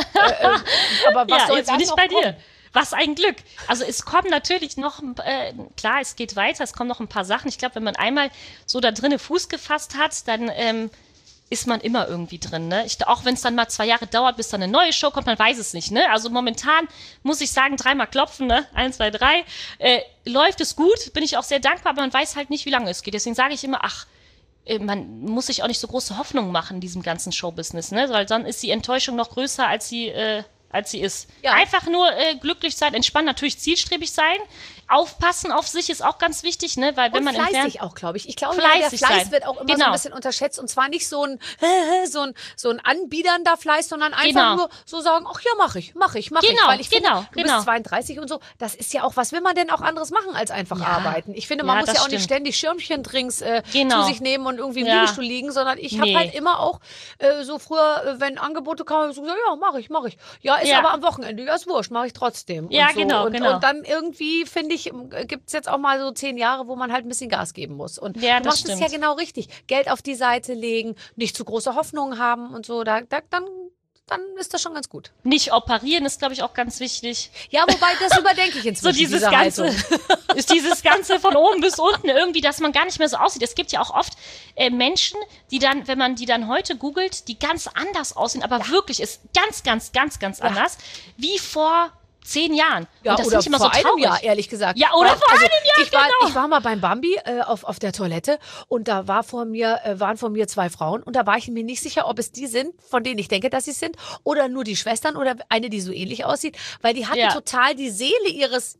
Aber was soll jetzt bin ich bei dir. Was ein Glück. Also es kommen natürlich noch, klar, es geht weiter, es kommen noch ein paar Sachen. Ich glaube, wenn man einmal so da drinnen Fuß gefasst hat, dann ist man immer irgendwie drin. Ne? Auch wenn es dann mal 2 Jahre dauert, bis dann eine neue Show kommt, man weiß es nicht. Ne? Also momentan muss ich sagen, 3-mal klopfen, ne? 1, 2, 3. Läuft es gut, bin ich auch sehr dankbar, aber man weiß halt nicht, wie lange es geht. Deswegen sage ich immer, man muss sich auch nicht so große Hoffnungen machen in diesem ganzen Showbusiness, ne? Weil dann ist die Enttäuschung noch größer, als sie ist. Ja. Einfach nur glücklich sein, entspannen, natürlich zielstrebig sein. Aufpassen auf sich ist auch ganz wichtig, ne? Weil wenn man fleißig auch, glaube ich. Ich glaube, der Fleiß wird auch immer so ein bisschen unterschätzt und zwar nicht so ein anbiedernder Fleiß, sondern einfach nur so sagen, ach ja, mach ich. Weil ich finde, du bist 32 und so, das ist ja auch, was will man denn auch anderes machen als einfach arbeiten? Ich finde, man muss ja auch nicht ständig Schirmchendrinks zu sich nehmen und irgendwie im Liegestuhl liegen, sondern ich habe halt immer auch so früher, wenn Angebote kamen, so gesagt, ja, mach ich. Ja, ist aber am Wochenende, ja, ist wurscht, mache ich trotzdem. Ja, und so. genau. Und dann irgendwie, finde ich, gibt es jetzt auch mal so 10 Jahre, wo man halt ein bisschen Gas geben muss. Und du machst es ja genau richtig. Geld auf die Seite legen, nicht zu große Hoffnungen haben und so, dann ist das schon ganz gut. Nicht operieren ist, glaube ich, auch ganz wichtig. Ja, wobei, das überdenke ich inzwischen. Ist dieses Ganze von oben bis unten irgendwie, dass man gar nicht mehr so aussieht. Es gibt ja auch oft Menschen, die dann, wenn man die dann heute googelt, die ganz anders aussehen, aber wirklich ist ganz anders, wie vor 10 Jahren. Ja, und das oder immer vor so einem Jahr, ehrlich gesagt. Ja, oder vor einem Jahr, Ich war mal beim Bambi auf der Toilette und da waren vor mir 2 Frauen und da war ich mir nicht sicher, ob es die sind, von denen ich denke, dass sie sind, oder nur die Schwestern oder eine, die so ähnlich aussieht, weil die hatten total die Seele ihres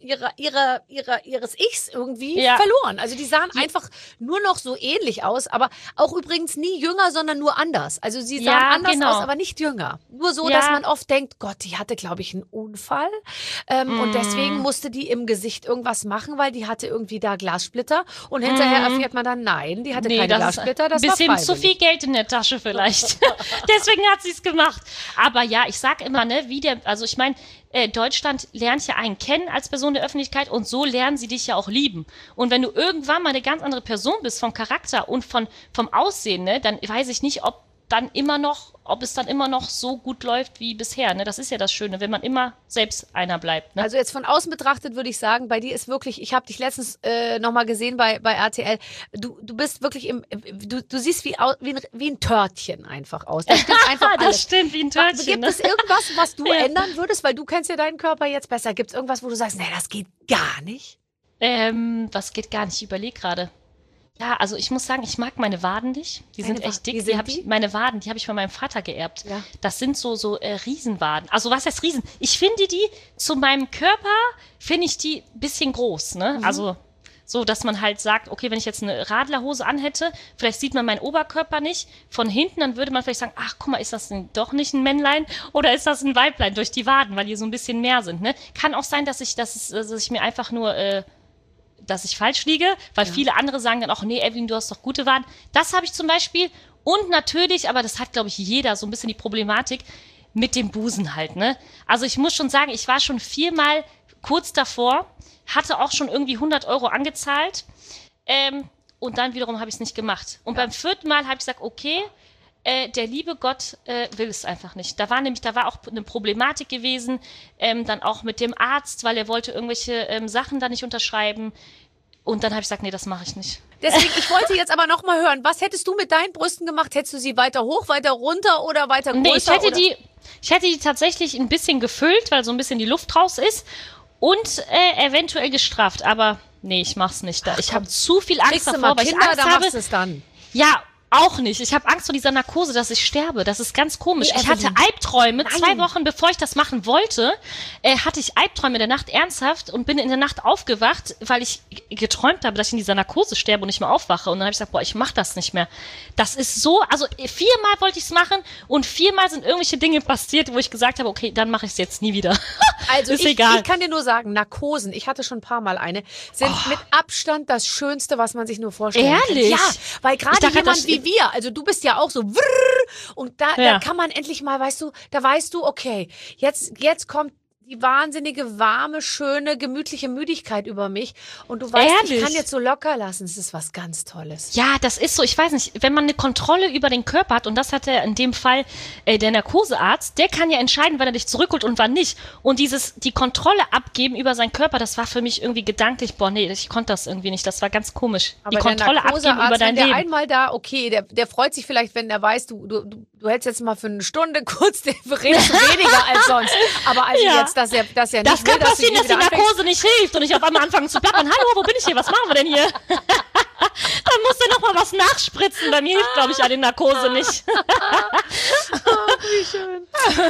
Ichs irgendwie verloren. Also die sahen einfach nur noch so ähnlich aus, aber auch übrigens nie jünger, sondern nur anders. Also sie sahen anders aus, aber nicht jünger. Nur so, dass man oft denkt, Gott, die hatte, glaube ich, einen Unfall. Und deswegen musste die im Gesicht irgendwas machen, weil die hatte irgendwie da Glassplitter. Und hinterher erfährt man dann, nein, die hatte keine Glassplitter, das war freiwillig. Ein bisschen zu viel Geld in der Tasche vielleicht. Deswegen hat sie es gemacht. Aber ja, ich sag immer, ne, also ich meine, Deutschland lernt ja einen kennen als Person der Öffentlichkeit und so lernen sie dich ja auch lieben. Und wenn du irgendwann mal eine ganz andere Person bist, vom Charakter und vom Aussehen, ne, dann weiß ich nicht, ob ob es dann immer noch so gut läuft wie bisher. Ne? Das ist ja das Schöne, wenn man immer selbst einer bleibt. Ne? Also jetzt von außen betrachtet würde ich sagen, bei dir ist wirklich, ich habe dich letztens nochmal gesehen bei RTL, du bist wirklich du siehst wie ein Törtchen einfach aus. Das stimmt einfach alles. Das stimmt, wie ein Törtchen. Gibt es irgendwas, was du ändern würdest, weil du kennst ja deinen Körper jetzt besser. Gibt es irgendwas, wo du sagst, nee, das geht gar nicht? Was geht gar nicht? Ich überlege gerade. Ja, also ich muss sagen, ich mag meine Waden nicht. Die sind echt dick. Meine Waden, die habe ich von meinem Vater geerbt. Ja. Das sind so Riesenwaden. Also was heißt Riesen? Ich finde die zu meinem Körper, finde ich die ein bisschen groß. Ne? Also so, dass man halt sagt, okay, wenn ich jetzt eine Radlerhose anhätte, vielleicht sieht man meinen Oberkörper nicht. Von hinten, dann würde man vielleicht sagen, ach, guck mal, ist das doch nicht ein Männlein oder ist das ein Weiblein durch die Waden, weil die so ein bisschen mehr sind. Ne? Kann auch sein, dass ich mir einfach nur... dass ich falsch liege, weil viele andere sagen dann auch, nee, Evelyn, du hast doch gute Waden. Das habe ich zum Beispiel. Und natürlich, aber das hat, glaube ich, jeder so ein bisschen die Problematik mit dem Busen halt, ne? Also ich muss schon sagen, ich war schon 4-mal kurz davor, hatte auch schon irgendwie 100 € angezahlt und dann wiederum habe ich es nicht gemacht. Und beim 4. Mal habe ich gesagt, okay, der liebe Gott will es einfach nicht. Da war auch eine Problematik gewesen, dann auch mit dem Arzt, weil er wollte irgendwelche Sachen da nicht unterschreiben. Und dann habe ich gesagt, nee, das mache ich nicht. Deswegen, ich wollte jetzt aber noch mal hören, was hättest du mit deinen Brüsten gemacht? Hättest du sie weiter hoch, weiter runter oder weiter größer? Nee, ich hätte die tatsächlich ein bisschen gefüllt, weil so ein bisschen die Luft raus ist und eventuell gestrafft. Aber nee, ich mach's nicht. Ich habe zu viel Angst davor, weil ich Angst habe. Machst du es dann. Ja, auch nicht. Ich habe Angst vor dieser Narkose, dass ich sterbe. Das ist ganz komisch. Ich hatte Albträume. 2 Wochen, bevor ich das machen wollte, hatte ich Albträume in der Nacht ernsthaft und bin in der Nacht aufgewacht, weil ich geträumt habe, dass ich in dieser Narkose sterbe und nicht mehr aufwache. Und dann habe ich gesagt, boah, ich mache das nicht mehr. Das ist so, also 4-mal wollte ich es machen und 4-mal sind irgendwelche Dinge passiert, wo ich gesagt habe, okay, dann mache ich es jetzt nie wieder. Also ist egal. Ich kann dir nur sagen, Narkosen, ich hatte schon ein paar Mal eine, sind mit Abstand das Schönste, was man sich nur vorstellen kann. Ehrlich? Ja, weil gerade jemand wie wir, also du bist ja auch so und da kann man endlich mal, da weißt du, okay, jetzt kommt die wahnsinnige, warme, schöne, gemütliche Müdigkeit über mich und du weißt, ich kann jetzt so locker lassen, das ist was ganz Tolles. Ja, das ist so, ich weiß nicht, wenn man eine Kontrolle über den Körper hat und das hat in dem Fall der Narkosearzt, der kann ja entscheiden, wann er dich zurückholt und wann nicht und die Kontrolle abgeben über seinen Körper, das war für mich irgendwie gedanklich, boah, nee, ich konnte das irgendwie nicht, das war ganz komisch. Aber die Kontrolle abgeben über dein Leben. Leben. Einmal da, okay, der freut sich vielleicht, wenn der weiß, du hältst jetzt mal für eine Stunde kurz, den redest du weniger als sonst, aber also jetzt, dass er nicht das kann passieren, dass die Narkose nicht hilft und ich auf einmal anfange zu plappern. Hallo, wo bin ich hier? Was machen wir denn hier? Dann musst du noch mal was nachspritzen. Bei mir hilft, glaube ich, eine Narkose nicht. Wie schön.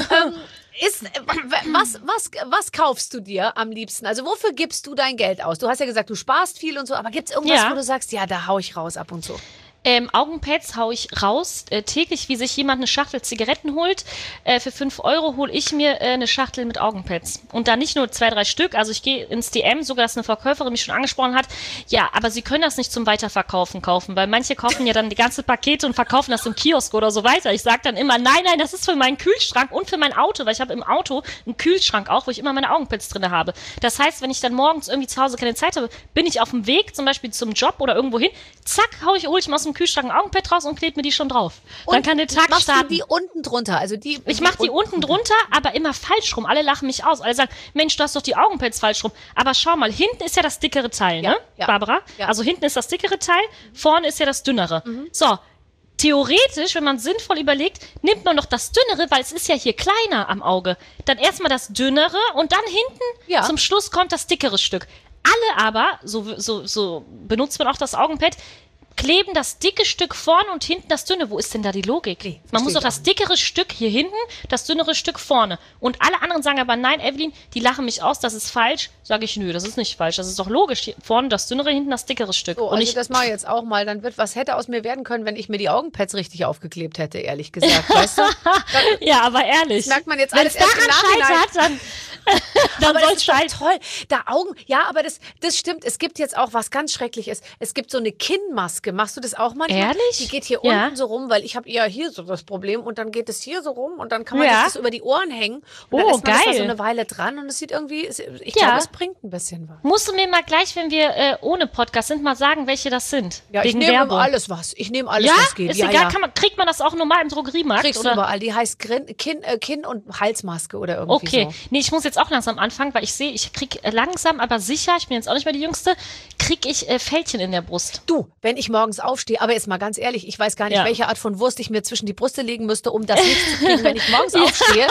Was kaufst du dir am liebsten? Also wofür gibst du dein Geld aus? Du hast ja gesagt, du sparst viel und so, aber gibt es irgendwas, wo du sagst, ja, da hau ich raus ab und zu? Augenpads hau ich raus, täglich, wie sich jemand eine Schachtel Zigaretten holt. Für 5 € hole ich mir eine Schachtel mit Augenpads. Und da nicht nur 2, 3 Stück, also ich gehe ins DM, sogar dass eine Verkäuferin mich schon angesprochen hat, ja, aber sie können das nicht zum Weiterverkaufen kaufen, weil manche kaufen ja dann die ganze Pakete und verkaufen das im Kiosk oder so weiter. Ich sage dann immer, nein, das ist für meinen Kühlschrank und für mein Auto, weil ich habe im Auto einen Kühlschrank auch, wo ich immer meine Augenpads drin habe. Das heißt, wenn ich dann morgens irgendwie zu Hause keine Zeit habe, bin ich auf dem Weg, zum Beispiel zum Job oder irgendwo hin, zack, hole ich aus dem Kühlschrank ein Augenpad raus und klebe mir die schon drauf. Dann kann der Tag starten. Machst du die unten drunter? Also ich mache die unten drunter, aber immer falsch rum. Alle lachen mich aus. Alle sagen, Mensch, du hast doch die Augenpads falsch rum. Aber schau mal, hinten ist ja das dickere Teil, ne, Barbara? Ja. Also hinten ist das dickere Teil, vorne ist ja das dünnere. So, theoretisch, wenn man sinnvoll überlegt, nimmt man doch das dünnere, weil es ist ja hier kleiner am Auge. Dann erstmal das dünnere und dann hinten zum Schluss kommt das dickere Stück. Alle aber, so benutzt man auch das Augenpad, kleben das dicke Stück vorne und hinten das dünne. Wo ist denn da die Logik? Nee, man muss doch das dickere Stück hier hinten, das dünnere Stück vorne. Und alle anderen sagen aber, nein, Evelyn, die lachen mich aus, das ist falsch. Sage ich, nö, das ist nicht falsch. Das ist doch logisch. Hier vorne das dünnere, hinten das dickere Stück. So, also das mache ich jetzt auch mal. Dann was hätte aus mir werden können, wenn ich mir die Augenpads richtig aufgeklebt hätte, ehrlich gesagt. Weißt du? Ja, aber ehrlich. Das merkt man jetzt alles erst im Nachhinein. Dann Dann aber soll das es ist doch sein. toll. Da Augen, ja, aber das stimmt. Es gibt jetzt auch was ganz Schreckliches. Es gibt so eine Kinnmaske. Machst du das auch manchmal? Ehrlich? Die geht hier Ja. unten so rum, weil ich habe eher hier so das Problem und dann geht es hier so rum und dann kann man Ja. sich das über die Ohren hängen und dann Oh, lässt man das da so geil. eine Weile dran und es sieht irgendwie, ich Ja. glaube, es bringt ein bisschen was. Musst du mir mal gleich, wenn wir ohne Podcast sind, mal sagen, welche das sind? Ja, ich Wegen nehme Werbung. alles was. Ich nehme alles, Ja, was geht. ist Ja, egal. ja. Kriegt man das auch normal im Drogeriemarkt? Kriegst du oder? überall. Die heißt Kinn- und Halsmaske oder irgendwie Okay, so. nee, ich muss jetzt auch langsam anfangen, weil ich sehe, ich krieg langsam, aber sicher, ich bin jetzt auch nicht mehr die Jüngste, krieg ich Fältchen in der Brust. Du, wenn ich morgens aufstehe, aber jetzt mal ganz ehrlich, ich weiß gar nicht, Ja. welche Art von Wurst ich mir zwischen die Brüste legen müsste, um das nicht zu kriegen, wenn ich morgens aufstehe.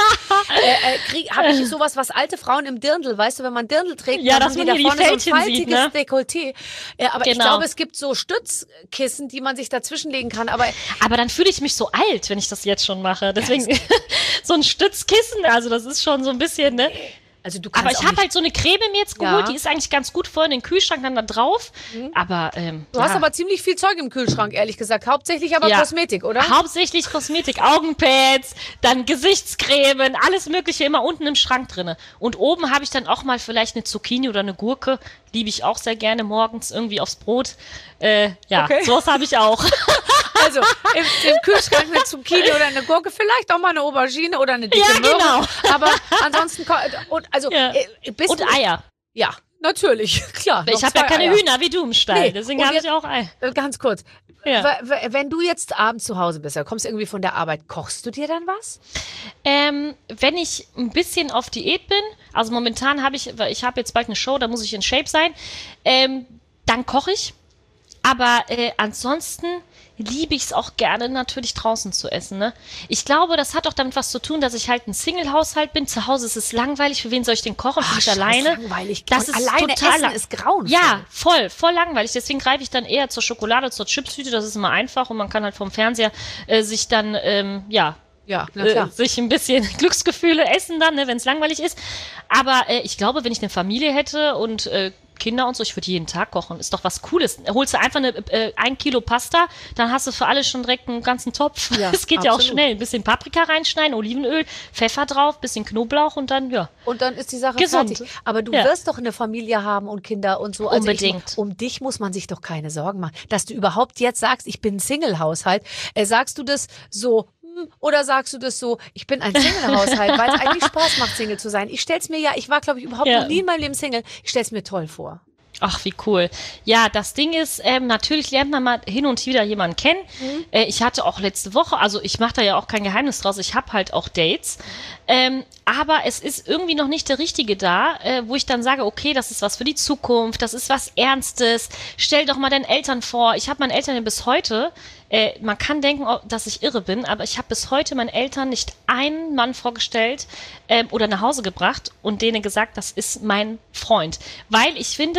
Habe ich sowas, was alte Frauen im Dirndl, weißt du, wenn man Dirndl trägt, Ja, dann dass haben man die hier da die vorne so ein Fältchen sieht, faltiges ne? Dekolleté. Aber ich Genau. glaube, es gibt so Stützkissen, die man sich dazwischenlegen kann, aber Aber dann fühle ich mich so alt, wenn ich das jetzt schon mache. Deswegen so ein Stützkissen, also das ist schon so ein bisschen, ne? also du kannst Aber ich auch habe nicht, halt so eine Creme mir jetzt geholt, Ja. die ist eigentlich ganz gut vorhin in den Kühlschrank dann da drauf. Aber du hast aber ziemlich viel Zeug im Kühlschrank, ehrlich gesagt. Hauptsächlich aber Ja. Kosmetik, oder? Hauptsächlich Kosmetik, Augenpads, dann Gesichtscremen, alles Mögliche immer unten im Schrank drinne. Und oben habe ich dann auch mal vielleicht eine Zucchini oder eine Gurke, liebe ich auch sehr gerne morgens irgendwie aufs Brot. Ja, Okay. sowas habe ich auch. Also im Kühlschrank eine Zucchini oder eine Gurke, vielleicht auch mal eine Aubergine oder eine dicke Ja, Möhre. genau. Aber ansonsten, Ja. bist Und du, Eier. Ja, natürlich, klar. Ich noch habe ja 2 keine Eier. Hühner wie du im Stall, Nee, deswegen und habe ich jetzt- auch Ei. Ganz kurz. Ja. Wenn du jetzt abends zu Hause bist, da kommst du irgendwie von der Arbeit, kochst du dir dann was? Wenn ich ein bisschen auf Diät bin, also momentan habe weil ich habe jetzt bald eine Show, da muss ich in Shape sein, dann koche ich. Aber ansonsten liebe ich es auch gerne, natürlich draußen zu essen. Ne? Ich glaube, das hat auch damit was zu tun, dass ich halt ein Single-Haushalt bin. Zu Hause ist es langweilig. Für wen soll ich denn kochen? Bin ich scheiß alleine? langweilig. Das Und ist alleine total essen lang- ist grauenvoll. Ja, voll langweilig. Deswegen greife ich dann eher zur Schokolade, zur Chipstüte. Das ist immer einfach und man kann halt vom Fernseher sich dann, Ja, na klar. sich ein bisschen Glücksgefühle essen dann, ne, wenn es langweilig ist. Aber ich glaube, wenn ich eine Familie hätte und Kinder und so, ich würde jeden Tag kochen. Ist doch was Cooles. Holst du einfach 1 Kilo Pasta, dann hast du für alle schon direkt einen ganzen Topf. Ja, Es geht ja auch absolut. schnell. Ein bisschen Paprika reinschneiden, Olivenöl, Pfeffer drauf, bisschen Knoblauch und dann, ja. Und dann ist die Sache Gesund. fertig. Aber du Ja. wirst doch eine Familie haben und Kinder und so. Also Unbedingt. Um dich muss man sich doch keine Sorgen machen. Dass du überhaupt jetzt sagst, ich bin ein Single-Haushalt. Sagst du das so, oder sagst du das so, ich bin ein Single-Haushalt, weil es eigentlich Spaß macht, Single zu sein? Ich stell's mir ich war, glaube ich, überhaupt Ja. noch nie in meinem Leben Single. Ich stell's mir toll vor. Ach, wie cool. Ja, das Ding ist, natürlich lernt man mal hin und wieder jemanden kennen. Ich hatte auch letzte Woche, also ich mache da ja auch kein Geheimnis draus, ich habe halt auch Dates. Aber es ist irgendwie noch nicht der Richtige da, wo ich dann sage, okay, das ist was für die Zukunft, das ist was Ernstes. Stell doch mal deinen Eltern vor. Ich habe meinen Eltern ja bis heute, man kann denken, dass ich irre bin, aber ich habe bis heute meinen Eltern nicht einen Mann vorgestellt oder nach Hause gebracht und denen gesagt, das ist mein Freund. Weil ich finde,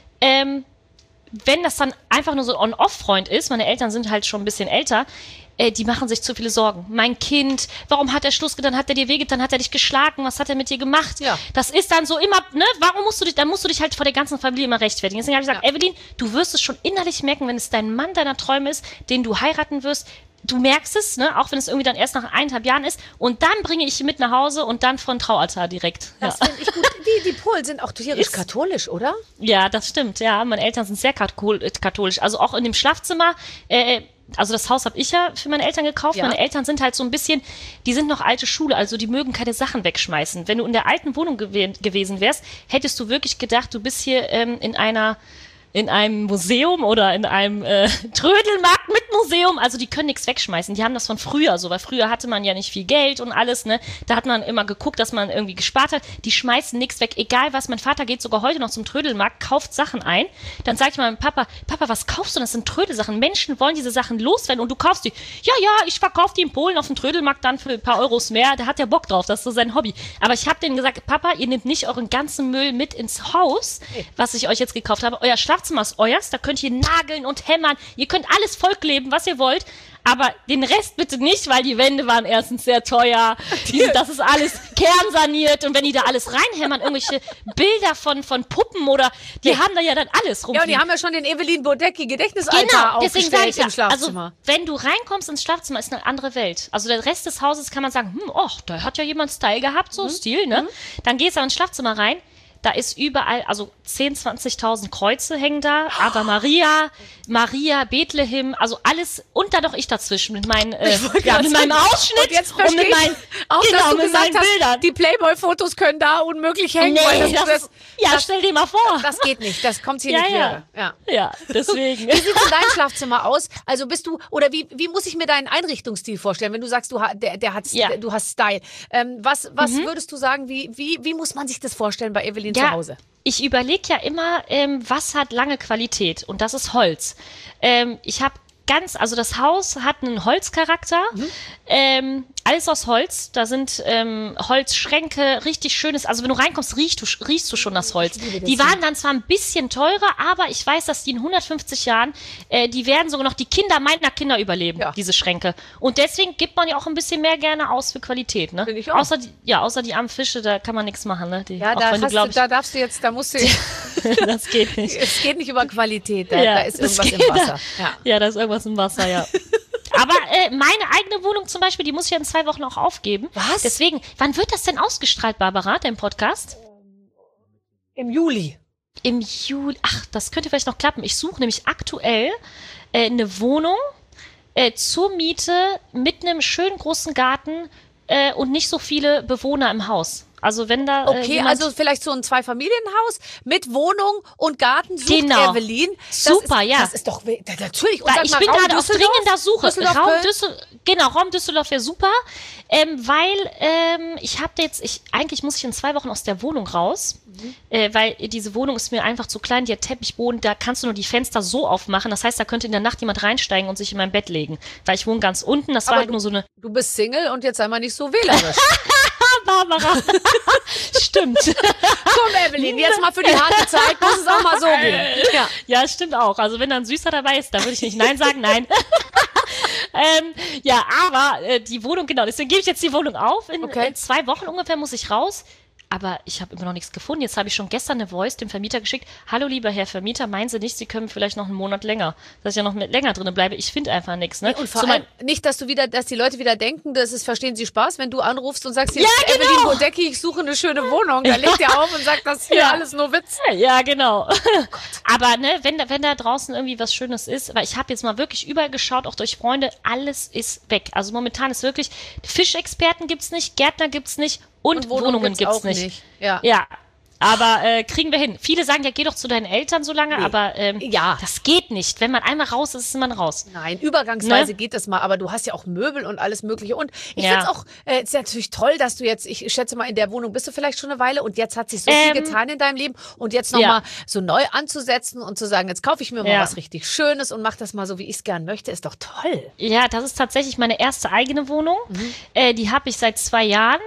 wenn das dann einfach nur so ein On-Off-Freund ist, meine Eltern sind halt schon ein bisschen älter, die machen sich zu viele Sorgen. Mein Kind, warum hat er Schluss getan, hat er dir wehgetan, hat er dich geschlagen, was hat er mit dir gemacht? Ja. Das ist dann so immer, ne, dann musst du dich halt vor der ganzen Familie immer rechtfertigen. Deswegen habe ich gesagt, Evelyn, du wirst es schon innerlich merken, wenn es dein Mann deiner Träume ist, den du heiraten wirst. Du merkst es, ne, auch wenn es irgendwie dann erst nach 1,5 Jahren ist. Und dann bringe ich ihn mit nach Hause und dann von Traualtar direkt. Das Ja. finde ich gut. Die Polen sind auch tierisch katholisch, oder? Ja, das stimmt. Ja, meine Eltern sind sehr katholisch. Also auch in dem Schlafzimmer. Also das Haus habe ich ja für meine Eltern gekauft. Ja. Meine Eltern sind halt so ein bisschen, die sind noch alte Schule, also die mögen keine Sachen wegschmeißen. Wenn du in der alten Wohnung gewesen wärst, hättest du wirklich gedacht, du bist hier in einem Museum oder in einem Trödelmarkt mit Museum. Also die können nichts wegschmeißen. Die haben das von früher so, weil früher hatte man ja nicht viel Geld und alles, ne? Da hat man immer geguckt, dass man irgendwie gespart hat. Die schmeißen nichts weg, egal was. Mein Vater geht sogar heute noch zum Trödelmarkt, kauft Sachen ein. Dann sag ich mal meinem Papa, was kaufst du? Das sind Trödelsachen. Menschen wollen diese Sachen loswerden und du kaufst die. Ja, ich verkaufe die in Polen auf dem Trödelmarkt dann für ein paar Euros mehr. Da hat der Bock drauf, das ist so sein Hobby. Aber ich habe denen gesagt, Papa, ihr nehmt nicht euren ganzen Müll mit ins Haus, was ich euch jetzt gekauft habe. Euer Schlafzimmer ist euers, da könnt ihr nageln und hämmern. Ihr könnt alles vollkleben, was ihr wollt. Aber den Rest bitte nicht, weil die Wände waren erstens sehr teuer. Das ist alles kernsaniert. Und wenn die da alles reinhämmern, irgendwelche Bilder von Puppen oder, die haben da ja dann alles rum. Ja, und die haben ja schon den Evelyn Bodecki Gedächtnisaltar deswegen sage ich aufgestellt im Schlafzimmer. Also, wenn du reinkommst ins Schlafzimmer, ist eine andere Welt. Also der Rest des Hauses kann man sagen, da hat ja jemand Style gehabt, so Stil, ne? Dann gehst du ins Schlafzimmer rein, da ist überall, also 10.000, 20.000 Kreuze hängen da, aber Maria, Bethlehem, also alles, und dann noch ich dazwischen mit meinem Ausschnitt und jetzt verstehe mit meinen, auch, dass du mit gesagt meinen hast, Bildern. die Playboy-Fotos können da unmöglich hängen. Nee, weil stell dir mal vor. Das geht nicht, das kommt hier nicht Ja. wieder. Ja, deswegen. Wie sieht denn dein Schlafzimmer aus? Also bist du, oder wie muss ich mir deinen Einrichtungsstil vorstellen, wenn du sagst, du hast Style? Was würdest du sagen, wie muss man sich das vorstellen bei Evelyn zu Hause? Ich überlege ja immer, was hat lange Qualität, und das ist Holz. Ich habe also das Haus hat einen Holzcharakter, alles aus Holz, da sind Holzschränke, richtig schönes, also wenn du reinkommst, riechst du schon das Holz. Die waren dann zwar ein bisschen teurer, aber ich weiß, dass die in 150 Jahren, die werden sogar noch die Kinder meiner Kinder überleben, diese Schränke. Und deswegen gibt man ja auch ein bisschen mehr gerne aus für Qualität, ne? Finde ich auch. Außer die armen Fische, da kann man nichts machen, ne? Da musst du das geht nicht. Es geht nicht über Qualität, da ist irgendwas im Wasser. Ja, da ist irgendwas im Wasser, ja. Aber meine eigene Wohnung zum Beispiel, die muss ich ja in 2 Wochen auch aufgeben. Was? Deswegen, wann wird das denn ausgestrahlt, Barbara, dein Podcast? Im Juli. Im Juli. Ach, das könnte vielleicht noch klappen. Ich suche nämlich aktuell eine Wohnung zur Miete mit einem schönen großen Garten und nicht so viele Bewohner im Haus. Also wenn da also vielleicht so ein Zweifamilienhaus mit Wohnung und Garten sucht Evelyn. Super, ja. Das ist doch natürlich. Weil ich bin gerade auf dringender Suche. Raum Düsseldorf wäre super, weil ich habe eigentlich muss ich in 2 Wochen aus der Wohnung raus, weil diese Wohnung ist mir einfach zu klein, die hat Teppichboden, da kannst du nur die Fenster so aufmachen, das heißt, da könnte in der Nacht jemand reinsteigen und sich in mein Bett legen, weil ich wohne ganz unten, das war halt nur so eine... Du bist Single und jetzt sei mal nicht so wählerisch. Barbara. Stimmt. Komm, Evelyn, jetzt mal für die harte Zeit muss es auch mal so gehen. Ja, stimmt auch. Also wenn da ein Süßer dabei ist, dann würde ich nicht Nein sagen, nein. Aber die Wohnung, genau, deswegen gebe ich jetzt die Wohnung auf. In 2 Wochen ungefähr muss ich raus. Aber ich habe immer noch nichts gefunden. Jetzt habe ich schon gestern eine Voice dem Vermieter geschickt. Hallo, lieber Herr Vermieter, meinen Sie nicht, Sie können vielleicht noch einen Monat länger, dass ich ja noch länger drin bleibe? Ich finde einfach nichts. Ne? Und vor allem nicht, dass die Leute wieder denken, verstehen Sie Spaß, wenn du anrufst und sagst, hier ist Evelyn Bodecki, ich suche eine schöne Wohnung. Da legt er auf und sagt, das ist hier alles nur Witz. Ja, genau. Aber ne, wenn da draußen irgendwie was Schönes ist, weil ich habe jetzt mal wirklich überall geschaut, auch durch Freunde, alles ist weg. Also momentan ist wirklich, Fischexperten gibt's nicht, Gärtner gibt's nicht, und Wohnungen gibt's nicht. Ja. Aber kriegen wir hin. Viele sagen ja, geh doch zu deinen Eltern so lange, aber das geht nicht. Wenn man einmal raus ist, ist man raus. Nein, übergangsweise geht das mal, aber du hast ja auch Möbel und alles Mögliche. Und ich finde es auch, ist natürlich toll, dass du jetzt, ich schätze mal, in der Wohnung bist du vielleicht schon eine Weile und jetzt hat sich so viel getan in deinem Leben und jetzt nochmal so neu anzusetzen und zu sagen, jetzt kaufe ich mir mal was richtig Schönes und mach das mal so, wie ich es gern möchte, ist doch toll. Ja, das ist tatsächlich meine erste eigene Wohnung. Die habe ich seit 2 Jahren.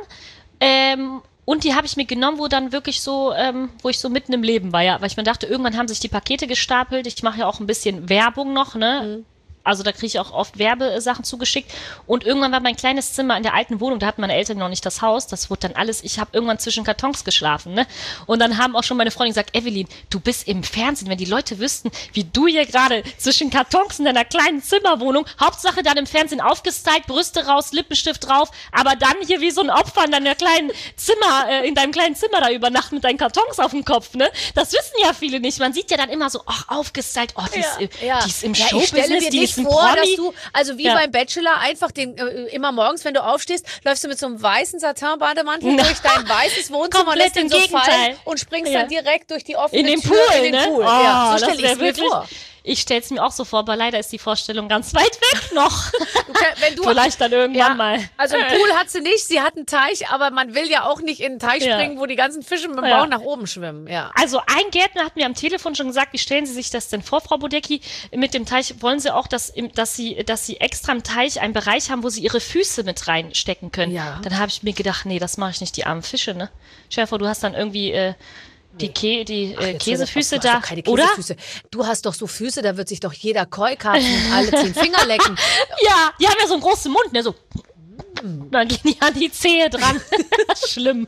Und die habe ich mir genommen, wo dann wirklich so, wo ich so mitten im Leben war, ja. Weil ich mir dachte, irgendwann haben sich die Pakete gestapelt. Ich mache ja auch ein bisschen Werbung noch, ne? Also da kriege ich auch oft Werbesachen zugeschickt. Und irgendwann war mein kleines Zimmer in der alten Wohnung, da hatten meine Eltern noch nicht das Haus. Das wurde dann alles, ich habe irgendwann zwischen Kartons geschlafen, ne? Und dann haben auch schon meine Freunde gesagt, Evelyn, du bist im Fernsehen. Wenn die Leute wüssten, wie du hier gerade zwischen Kartons in deiner kleinen Zimmerwohnung, Hauptsache dann im Fernsehen aufgestylt, Brüste raus, Lippenstift drauf, aber dann hier wie so ein Opfer in deiner kleinen Zimmer, in deinem kleinen Zimmer da übernachten mit deinen Kartons auf dem Kopf, ne? Das wissen ja viele nicht. Man sieht ja dann immer so, ach, aufgestylt, die ist im Showbusiness, die ist vor, dass du, also wie beim Bachelor, einfach immer morgens, wenn du aufstehst, läufst du mit so einem weißen Satin-Bademantel durch dein weißes Wohnzimmer, lässt den so fallen und springst dann direkt durch die offene Tür in den Pool. Oh, so stelle ich es mir vor. Ich stelle es mir auch so vor, aber leider ist die Vorstellung ganz weit weg noch. Vielleicht dann irgendwann mal. Also einen Pool hat sie nicht, sie hat einen Teich, aber man will ja auch nicht in einen Teich springen, wo die ganzen Fische mit dem Bauch nach oben schwimmen. Ja. Also ein Gärtner hat mir am Telefon schon gesagt, wie stellen Sie sich das denn vor, Frau Bodecki? Mit dem Teich wollen Sie auch, dass Sie extra im Teich einen Bereich haben, wo Sie Ihre Füße mit reinstecken können. Ja. Dann habe ich mir gedacht, nee, das mache ich nicht, die armen Fische, ne? Stell dir vor, du hast dann irgendwie Die Ach, Käsefüße du hast da, doch keine oder? Käsefüße. Du hast doch so Füße, da wird sich doch jeder Keukarpfen alle 10 Finger lecken. Ja, die haben ja so einen großen Mund, ne, so. Dann gehen die an die Zehe dran. Schlimm.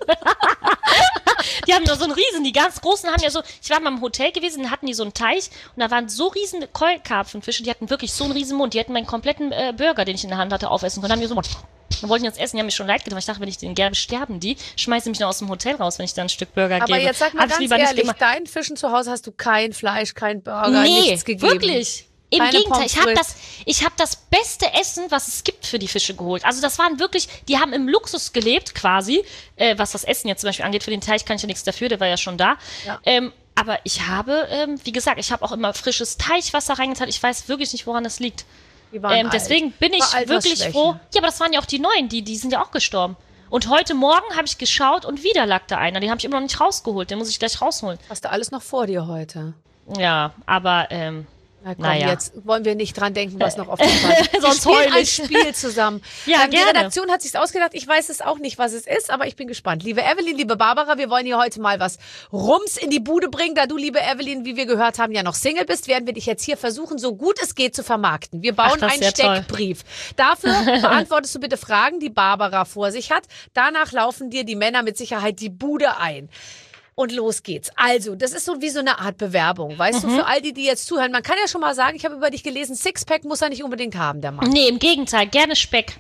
Die haben nur so einen riesen, die ganz großen haben ja so, ich war mal im Hotel gewesen, hatten die so einen Teich und da waren so riesen Keukarpfenfische, die hatten wirklich so einen riesen Mund, die hätten meinen kompletten Burger, den ich in der Hand hatte, aufessen können. Dann haben die so, dann wollten die uns essen, die haben mir schon leid getan, weil ich dachte, wenn ich den gerne sterben, die schmeißen mich noch aus dem Hotel raus, wenn ich dann ein Stück Burger gebe. Aber jetzt sag mal Hab ich ganz lieber nicht ehrlich, gemacht. deinen Fischen zu Hause hast du kein Fleisch, kein Burger, Nee, nichts gegeben. wirklich. Im Keine Gegenteil, Pommes frites. ich hab das beste Essen, was es gibt für die Fische geholt. Also das waren wirklich, die haben im Luxus gelebt quasi, was das Essen jetzt zum Beispiel angeht. Für den Teich kann ich ja nichts dafür, der war ja schon da. Ja. Aber ich habe, wie gesagt, ich habe auch immer frisches Teichwasser reingetan. Ich weiß wirklich nicht, woran das liegt. Die waren alt. Deswegen bin ich War wirklich Altersschwäche. froh. Ja, aber das waren ja auch die neuen, die sind ja auch gestorben. Und heute Morgen habe ich geschaut und wieder lag da einer. Den habe ich immer noch nicht rausgeholt. Den muss ich gleich rausholen. Hast du alles noch vor dir heute? Ja, aber Na komm, Naja. jetzt wollen wir nicht dran denken, was noch auf dem Plan ist. Sonst Wir spielen heul ein ich. Spiel zusammen. Ja, Die gerne. Redaktion hat sich's ausgedacht. Ich weiß es auch nicht, was es ist, aber ich bin gespannt. Liebe Evelyn, liebe Barbara, wir wollen hier heute mal was Rums in die Bude bringen. Da du, liebe Evelyn, wie wir gehört haben, ja noch Single bist, werden wir dich jetzt hier versuchen, so gut es geht zu vermarkten. Wir bauen das einen ist ja toll. Steckbrief. Dafür beantwortest du bitte Fragen, die Barbara vor sich hat. Danach laufen dir die Männer mit Sicherheit die Bude ein. Und los geht's. Also, das ist so wie so eine Art Bewerbung, weißt du, für all die jetzt zuhören. Man kann ja schon mal sagen, ich habe über dich gelesen, Sixpack muss er nicht unbedingt haben, der Mann. nee, im Gegenteil, gerne Speck.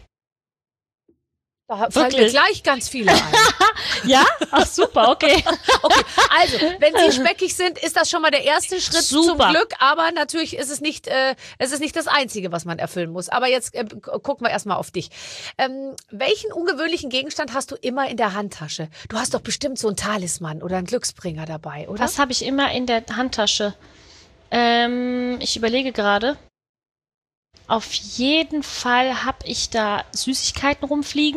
Da fallen mir Wirklich? gleich ganz viele ein. Ja? Ach, super, okay. Okay, also, wenn sie speckig sind, ist das schon mal der erste Schritt zum Super. Glück. Aber natürlich ist es nicht das Einzige, was man erfüllen muss. Aber jetzt gucken wir erstmal auf dich. Welchen ungewöhnlichen Gegenstand hast du immer in der Handtasche? Du hast doch bestimmt so einen Talisman oder einen Glücksbringer dabei, oder? Was habe ich immer in der Handtasche? Ich überlege gerade. Auf jeden Fall habe ich da Süßigkeiten rumfliegen.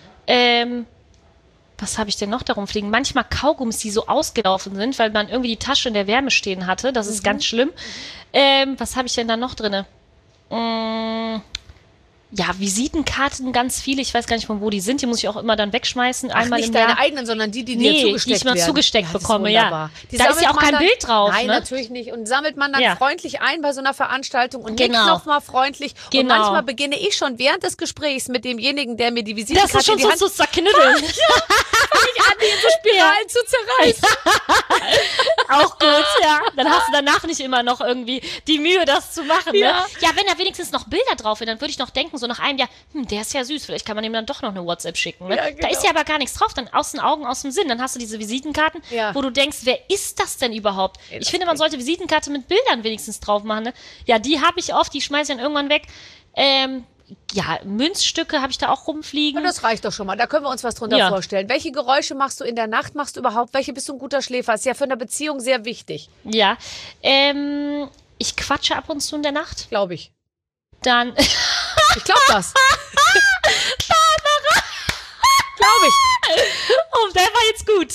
Was habe ich denn noch da rumfliegen? Manchmal Kaugummis, die so ausgelaufen sind, weil man irgendwie die Tasche in der Wärme stehen hatte. Das ist ganz schlimm. Was habe ich denn da noch drinne? Ja, Visitenkarten, ganz viele. Ich weiß gar nicht, von wo die sind. Die muss ich auch immer dann wegschmeißen. Ach, einmal nicht im deine Jahr. eigenen, sondern die dir Nee, zugesteckt die ich mal werden. zugesteckt das ist bekomme, ja. wunderbar. Die Da ist sammelt ja auch man kein dann, Bild drauf, Nein, ne? natürlich nicht. Und sammelt man dann Ja. freundlich ein bei so einer Veranstaltung und nickt Genau. nochmal freundlich. Und Genau. manchmal beginne ich schon während des Gesprächs mit demjenigen, der mir die Visitenkarte Das ist schon in die so Hand zu zerknütteln. an, die so Spiralen zu zerreißen. Auch gut, ja. Dann hast du danach nicht immer noch irgendwie die Mühe, das zu machen, Ja. ne? Ja, wenn da wenigstens noch Bilder drauf sind, dann würde ich noch denken, so nach einem Jahr, der ist ja süß, vielleicht kann man ihm dann doch noch eine WhatsApp schicken, ne? Ja, genau. Da ist ja aber gar nichts drauf, dann aus den Augen, aus dem Sinn. Dann hast du diese Visitenkarten, Ja. wo du denkst, wer ist das denn überhaupt? das Ich finde, man sollte Visitenkarte mit Bildern wenigstens drauf machen, ne? Ja, die habe ich oft, die schmeiße ich dann irgendwann weg. Ja, Münzstücke habe ich da auch rumfliegen. Und das reicht doch schon mal. Da können wir uns was drunter Ja. vorstellen. Welche Geräusche machst du in der Nacht? Machst du überhaupt? Welche bist du ein guter Schläfer? Ist ja für eine Beziehung sehr wichtig, Ja, ich quatsche ab und zu in der Nacht. glaube ich. Dann, Ich glaube das. Glaube ich. oh, der war jetzt gut.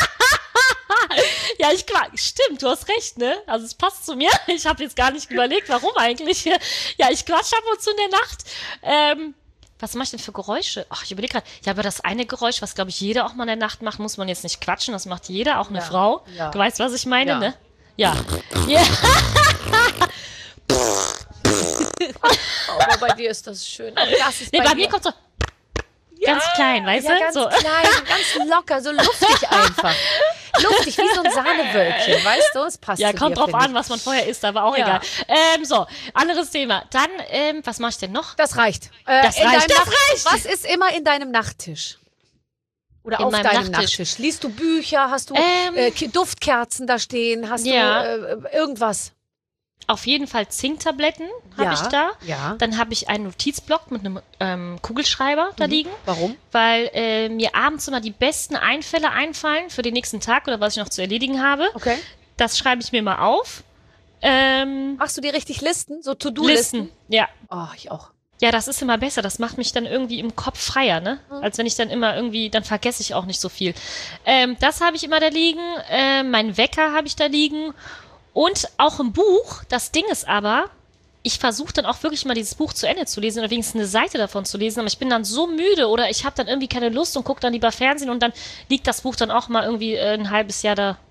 Ja, stimmt, du hast recht, ne? Also es passt zu mir. Ich habe jetzt gar nicht überlegt, warum eigentlich. Ja, ich quatsche ab und zu in der Nacht. Was mache ich denn für Geräusche? Ach, ich überlege gerade. Ja, aber das eine Geräusch, was, glaube ich, jeder auch mal in der Nacht macht, muss man jetzt nicht quatschen. Das macht jeder, auch eine Ja, Frau. ja. Du weißt, was ich meine, Ja. ne? Ja. Ja. Aber bei dir ist das schön. Auch das ist Nee, bei dir. mir kommt so ganz klein, weißt Ja, du? ganz So. klein, ganz locker, so luftig einfach. Luftig, wie so ein Sahnewölkchen, weißt du? Es passt Ja, zu kommt dir, drauf finde an, was man vorher isst, aber auch Ja. egal. So, anderes Thema. Dann, was mache ich denn noch? Das reicht. Das in reicht, deinem das reicht. Was ist immer in deinem Nachttisch? Oder In auf meinem deinem Nachttisch. Nachttisch? Liest du Bücher? Hast du Duftkerzen da stehen? Hast Ja. du irgendwas? Auf jeden Fall Zinktabletten habe Ja, ich da. ja. Dann habe ich einen Notizblock mit einem Kugelschreiber da liegen. Warum? Weil mir abends immer die besten Einfälle einfallen für den nächsten Tag oder was ich noch zu erledigen habe. Okay. Das schreibe ich mir mal auf. Machst du dir richtig Listen? So To-Do-Listen? Listen. Ja. Oh, ich auch. Ja, das ist immer besser. Das macht mich dann irgendwie im Kopf freier, ne? Als wenn ich dann immer irgendwie, dann vergesse ich auch nicht so viel. Das habe ich immer da liegen. Mein Wecker habe ich da liegen. Und auch im Buch. Das Ding ist aber, ich versuche dann auch wirklich mal dieses Buch zu Ende zu lesen oder wenigstens eine Seite davon zu lesen. Aber ich bin dann so müde oder ich habe dann irgendwie keine Lust und gucke dann lieber Fernsehen und dann liegt das Buch dann auch mal irgendwie ein halbes Jahr da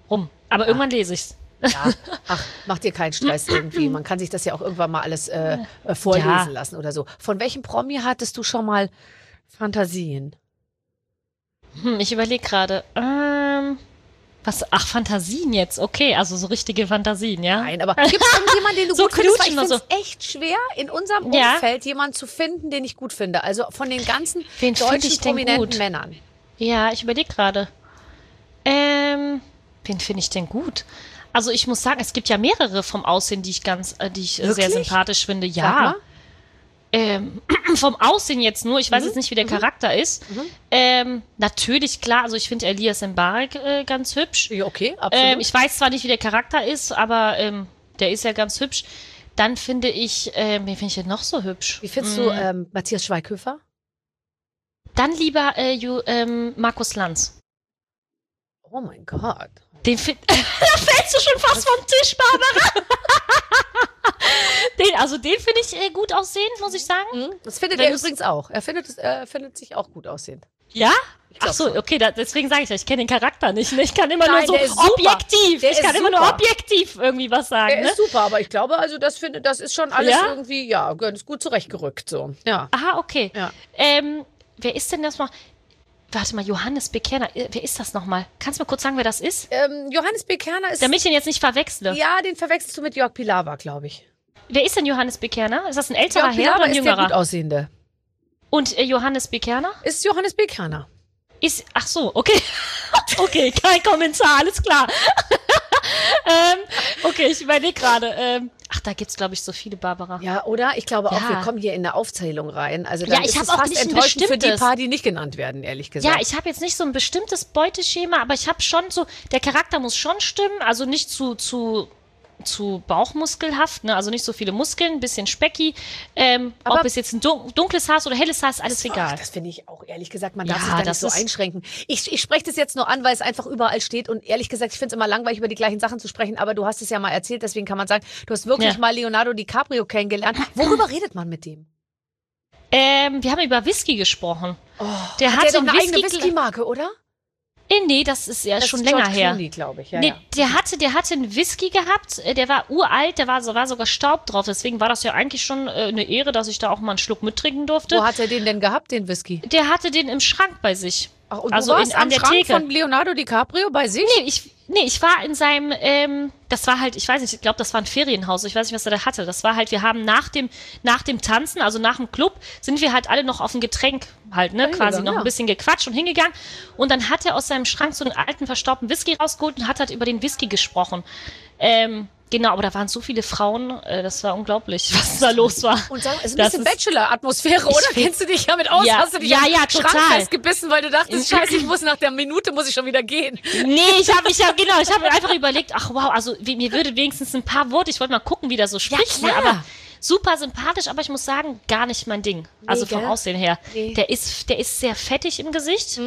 rum. Aber irgendwann lese ich's. Ja, ach, mach dir keinen Stress irgendwie. Man kann sich das ja auch irgendwann mal alles vorlesen lassen oder so. Von welchem Promi hattest du schon mal Fantasien? Ich überlege gerade. Was? Ach, Fantasien jetzt. Okay, also so richtige Fantasien, ja? Nein, aber gibt es irgendjemanden, den du So gut findest? Weil ich knutschen finde und es echt schwer, in unserem Ja. Umfeld jemanden zu finden, den ich gut finde. Also von den ganzen Wen find deutschen ich denn prominenten gut? Männern. Ja, ich überlege gerade. Wen finde ich denn gut? Also ich muss sagen, es gibt ja mehrere vom Aussehen, die ich sehr Wirklich? sympathisch finde. Sag Ja. mal. Vom Aussehen jetzt nur, ich weiß jetzt nicht, wie der Charakter ist. Natürlich, klar, also ich finde Elias Mbarek ganz hübsch. Ja, okay, absolut. Ich weiß zwar nicht, wie der Charakter ist, aber der ist ja ganz hübsch. Dann finde ich, wen finde ich denn noch so hübsch? Wie findest du Matthias Schweighöfer? Dann lieber Markus Lanz. Oh mein Gott. Da fällst du schon fast vom Tisch, Barbara. Den finde ich gut aussehend, muss ich sagen. Das findet Wenn er du's- übrigens auch. Er findet sich auch gut aussehend. Ja? glaub Ach so, schon. okay, deswegen sage ich ja, ich kenne den Charakter nicht. Ne? Ich kann immer Nein, nur der ist so super. objektiv. Der Ich kann ist immer nur super. objektiv irgendwie was sagen. Er Ne? ist super, aber ich glaube, also das ist schon alles Ja? irgendwie, ja, ganz gut zurechtgerückt so. Ja. Aha, okay. Ja. Wer ist denn das mal? Warte mal, Johannes Bekerner. Wer ist das nochmal? Kannst du mir kurz sagen, wer das ist? Johannes Bekerner ist. Damit ich den jetzt nicht verwechsle. Ja, den verwechselst du mit Jörg Pilawa, glaube ich. Wer ist denn Johannes Bekerner? Ist das ein älterer Jörg Herr oder Pilawa ein ist der gut jüngerer? aussehende. Und Johannes Bekerner? Ist Johannes Bekerner. Ach so, okay. Okay, kein Kommentar, alles klar. Okay, ich überlege gerade. Ach, da gibt's, glaube ich, so viele, Barbara. Ja, oder? Ich glaube auch, Ja. wir kommen hier in eine Aufzählung rein. Also Ja, dann ich ist hab es auch fast nicht ein enttäuschend für die bestimmtes. paar, die nicht genannt werden, ehrlich gesagt. Ja, ich habe jetzt nicht so ein bestimmtes Beuteschema, aber ich habe schon so, der Charakter muss schon stimmen, also nicht zu bauchmuskelhaft, ne? Also nicht so viele Muskeln, ein bisschen specky. Aber- Ob es jetzt ein dunkles Haar ist oder helles Haar, ist alles egal. Ach, das finde ich auch, ehrlich gesagt, man Ja, darf sich da nicht das so ist- einschränken. Ich spreche das jetzt nur an, weil es einfach überall steht und ehrlich gesagt, ich finde es immer langweilig, über die gleichen Sachen zu sprechen, aber du hast es ja mal erzählt, deswegen kann man sagen, du hast wirklich Ja. mal Leonardo DiCaprio kennengelernt. Worüber redet man mit dem? Wir haben über Whisky gesprochen. Der Hat der doch einen eine eigene Whisky- Whisky-Marke, oder? Nee, das ist ja Das schon ist länger George her. Clooney, glaube ich. Ja, Nee, ja. der hatte einen Whisky gehabt, der war uralt, war sogar Staub drauf. Deswegen war das ja eigentlich schon eine Ehre, dass ich da auch mal einen Schluck mittrinken durfte. Wo hat er den denn gehabt, den Whisky? Der hatte den im Schrank bei sich. Ach, und Also du warst an am der Schrank Theke. von Leonardo DiCaprio bei sich? Nee, ich war in seinem, das war halt, ich weiß nicht, ich glaube, das war ein Ferienhaus, ich weiß nicht, was er da hatte. Das war halt, wir haben nach dem Tanzen, also nach dem Club, sind wir halt alle noch auf ein Getränk halt, ne, quasi Hingegangen, noch ja. ein bisschen gequatscht und hingegangen. Und dann hat er aus seinem Schrank so einen alten, verstaubten Whisky rausgeholt und hat halt über den Whisky gesprochen. Genau, aber da waren so viele Frauen, das war unglaublich, was da los war. Und sag, es ist ein Das bisschen ist- Bachelor-Atmosphäre, oder? find- Kennst du dich damit aus? Ja, Hast du dich ja, am ja, Schrank total. festgebissen, weil du dachtest, scheiße, nach der Minute muss ich schon wieder gehen. Nee, ich habe einfach überlegt, ach wow, also mir würde wenigstens ein paar Worte, ich wollte mal gucken, wie der so spricht, ne, klar. aber super sympathisch, aber ich muss sagen, gar nicht mein Ding. Also vom gell? Aussehen her. Nee. Der ist sehr fettig im Gesicht.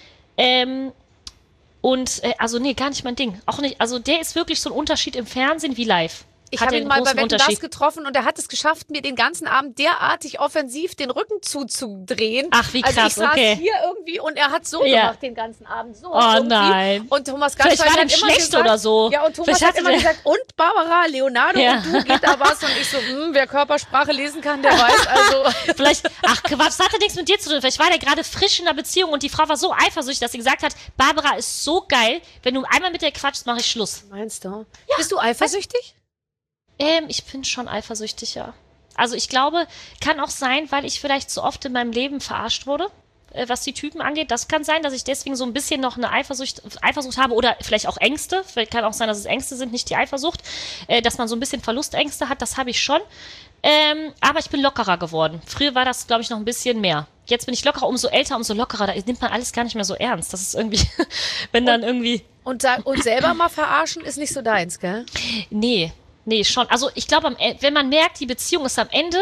Also nee, gar nicht mein Ding. Auch nicht, also der ist wirklich so ein Unterschied im Fernsehen wie live. Ich Hat habe er ihn einen mal bei großen Wetten, das Unterschied. getroffen und er hat es geschafft, mir den ganzen Abend derartig offensiv den Rücken zuzudrehen. Ach, wie Also krass, ich saß okay. hier irgendwie und er hat so Ja. gemacht den ganzen Abend. So Oh, irgendwie. nein. Und Thomas Vielleicht Gottschalk war hat dem immer schlecht gesagt, oder so. Ja, und Thomas Vielleicht hat hatte immer der- gesagt, und Barbara, Leonardo Ja. und du, geht da was? Und ich so, wer Körpersprache lesen kann, der weiß. Also Vielleicht, ach Quatsch, das hatte nichts mit dir zu tun. Vielleicht war der gerade frisch in der Beziehung und die Frau war so eifersüchtig, dass sie gesagt hat, Barbara ist so geil, wenn du einmal mit der quatschst, mache ich Schluss. meinst du? Bist du eifersüchtig? Ich bin schon eifersüchtig, ja. Also ich glaube, kann auch sein, weil ich vielleicht so oft in meinem Leben verarscht wurde, was die Typen angeht. Das kann sein, dass ich deswegen so ein bisschen noch eine Eifersucht habe oder vielleicht auch Ängste. Vielleicht kann auch sein, dass es Ängste sind, nicht die Eifersucht. Dass man so ein bisschen Verlustängste hat, das habe ich schon. Aber ich bin lockerer geworden. Früher war das, glaube ich, noch ein bisschen mehr. Jetzt bin ich lockerer, umso älter, umso lockerer. Da nimmt man alles gar nicht mehr so ernst. Das ist irgendwie, wenn dann irgendwie... Und selber mal verarschen ist nicht so deins, gell? Nee, schon. Also ich glaube, wenn man merkt, die Beziehung ist am Ende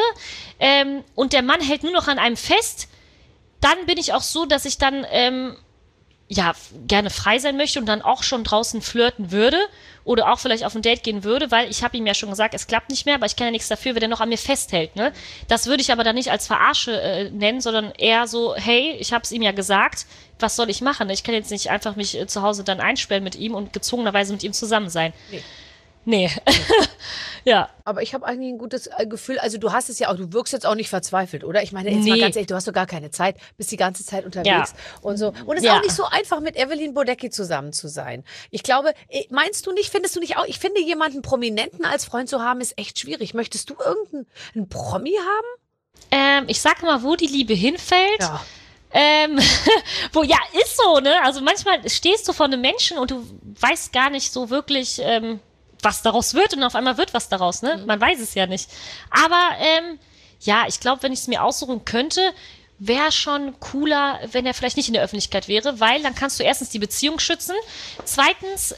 und der Mann hält nur noch an einem fest, dann bin ich auch so, dass ich dann ja, gerne frei sein möchte und dann auch schon draußen flirten würde oder auch vielleicht auf ein Date gehen würde, weil ich habe ihm ja schon gesagt, es klappt nicht mehr, aber ich kann ja nichts dafür, wenn er noch an mir festhält, ne? Das würde ich aber dann nicht als Verarsche nennen, sondern eher so, hey, ich habe es ihm ja gesagt, was soll ich machen? Ich kann jetzt nicht einfach mich zu Hause dann einsperren mit ihm und gezwungenerweise mit ihm zusammen sein. Nee. Ja. Aber ich habe eigentlich ein gutes Gefühl, also du hast es ja auch, du wirkst jetzt auch nicht verzweifelt, oder? Ich meine, jetzt mal ganz ehrlich, du hast doch gar keine Zeit, bist die ganze Zeit unterwegs und so. Und es ist auch nicht so einfach, mit Evelyn Bodecki zusammen zu sein. Ich glaube, findest du nicht auch, ich finde, jemanden Prominenten als Freund zu haben, ist echt schwierig. Möchtest du irgendeinen Promi haben? Ich sag mal, wo die Liebe hinfällt. Ja. Ist so, ne? Also manchmal stehst du vor einem Menschen und du weißt gar nicht so wirklich, was daraus wird und auf einmal wird was daraus, ne? Man weiß es ja nicht. Aber, ich glaube, wenn ich es mir aussuchen könnte, wäre schon cooler, wenn er vielleicht nicht in der Öffentlichkeit wäre, weil dann kannst du erstens die Beziehung schützen. Zweitens,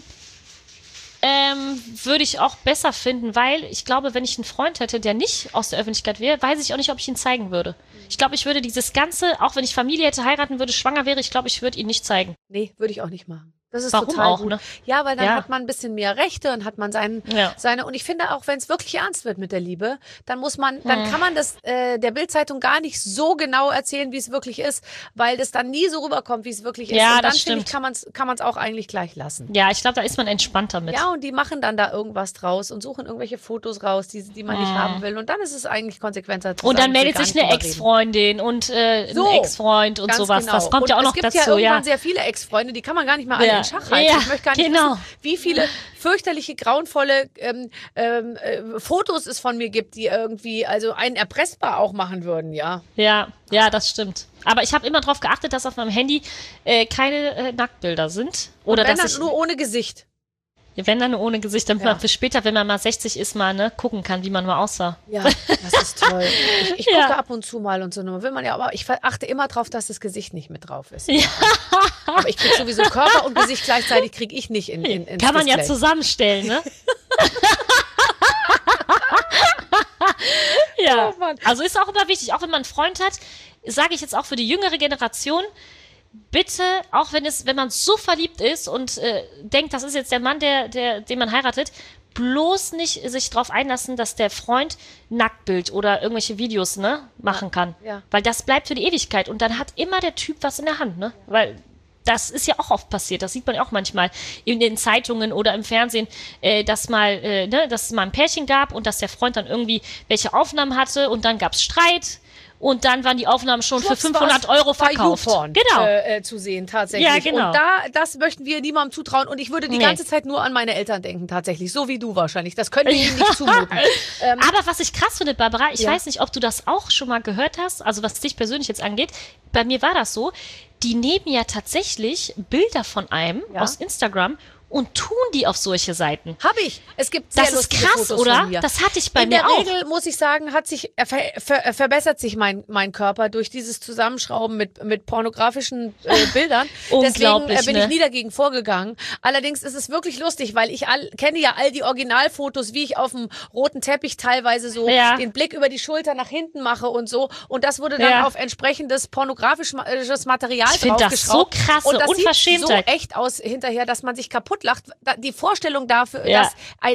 würde ich auch besser finden, weil ich glaube, wenn ich einen Freund hätte, der nicht aus der Öffentlichkeit wäre, weiß ich auch nicht, ob ich ihn zeigen würde. Ich glaube, ich würde dieses Ganze, auch wenn ich Familie hätte, heiraten würde, schwanger wäre, ich glaube, ich würde ihn nicht zeigen. Nee, würde ich auch nicht machen. Das ist Warum total auch, gut. ne? Ja, weil dann hat man ein bisschen mehr Rechte und hat man seine, und ich finde auch, wenn es wirklich ernst wird mit der Liebe, dann kann man das der Bild-Zeitung gar nicht so genau erzählen, wie es wirklich ist, weil das dann nie so rüberkommt, wie es wirklich ist. Ja, und dann das finde ich, stimmt. kann man es auch eigentlich gleich lassen. Ja, ich glaube, da ist man entspannter mit. Ja, und die machen dann da irgendwas draus und suchen irgendwelche Fotos raus, die man nicht haben will. Und dann ist es eigentlich konsequenter zu und sagen, dann meldet sich eine Ex-Freundin und ein Ex-Freund und sowas. Genau. Das kommt ja auch noch dazu. Es gibt ja irgendwann sehr viele Ex-Freunde, die kann man gar nicht mehr alle in Schach halten. Ja. Ich möchte gar nicht wissen, wie viele fürchterliche, grauenvolle Fotos es von mir gibt, die irgendwie einen erpressbar auch machen würden, ja. Ja, das stimmt. Aber ich habe immer darauf geachtet, dass auf meinem Handy keine Nacktbilder sind. Oder und wenn dass dann nur ohne Gesicht. Wenn dann nur ohne Gesicht, damit man für später, wenn man mal 60 ist, mal gucken kann, wie man mal aussah. Ja, das ist toll. Ich gucke ab und zu mal und so. Will man ja, aber ich achte immer drauf, dass das Gesicht nicht mit drauf ist. Ja. Aber ich kriege sowieso Körper und Gesicht gleichzeitig kriege ich nicht ins Kann man Display. Ja zusammenstellen, ne? Ja. Oh also ist auch immer wichtig, auch wenn man einen Freund hat, sage ich jetzt auch für die jüngere Generation, bitte, auch wenn man so verliebt ist und denkt, das ist jetzt der Mann, den man heiratet, bloß nicht sich darauf einlassen, dass der Freund Nacktbild oder irgendwelche Videos machen kann. Ja. Weil das bleibt für die Ewigkeit. Und dann hat immer der Typ was in der Hand, ne? Weil das ist ja auch oft passiert. Das sieht man ja auch manchmal in den Zeitungen oder im Fernsehen, dass es mal ein Pärchen gab und dass der Freund dann irgendwie welche Aufnahmen hatte und dann gab es Streit. Und dann waren die Aufnahmen schon für 500 € verkauft. Genau. Zu sehen, tatsächlich. Ja, genau. Und das möchten wir niemandem zutrauen. Und ich würde die ganze Zeit nur an meine Eltern denken, tatsächlich. So wie du wahrscheinlich. Das können wir ihnen nicht zumuten. Aber was ich krass finde, Barbara, ich weiß nicht, ob du das auch schon mal gehört hast, also was dich persönlich jetzt angeht. Bei mir war das so. Die nehmen ja tatsächlich Bilder von einem aus Instagram und tun die auf solche Seiten. Habe ich. Es gibt sehr lustige krass, Fotos oder? Von mir. Das hatte ich bei mir auch. In der Regel, muss ich sagen, verbessert sich mein Körper durch dieses Zusammenschrauben mit pornografischen Bildern. Deswegen bin ich nie dagegen vorgegangen. Allerdings ist es wirklich lustig, weil ich kenne ja all die Originalfotos, wie ich auf dem roten Teppich teilweise so den Blick über die Schulter nach hinten mache und so. Und das wurde dann auf entsprechendes pornografisches Material draufgeschraubt. Ich finde das so krasse und das Unverschämtheit. Sieht so echt aus hinterher, dass man sich kaputt lacht. Die Vorstellung dafür, dass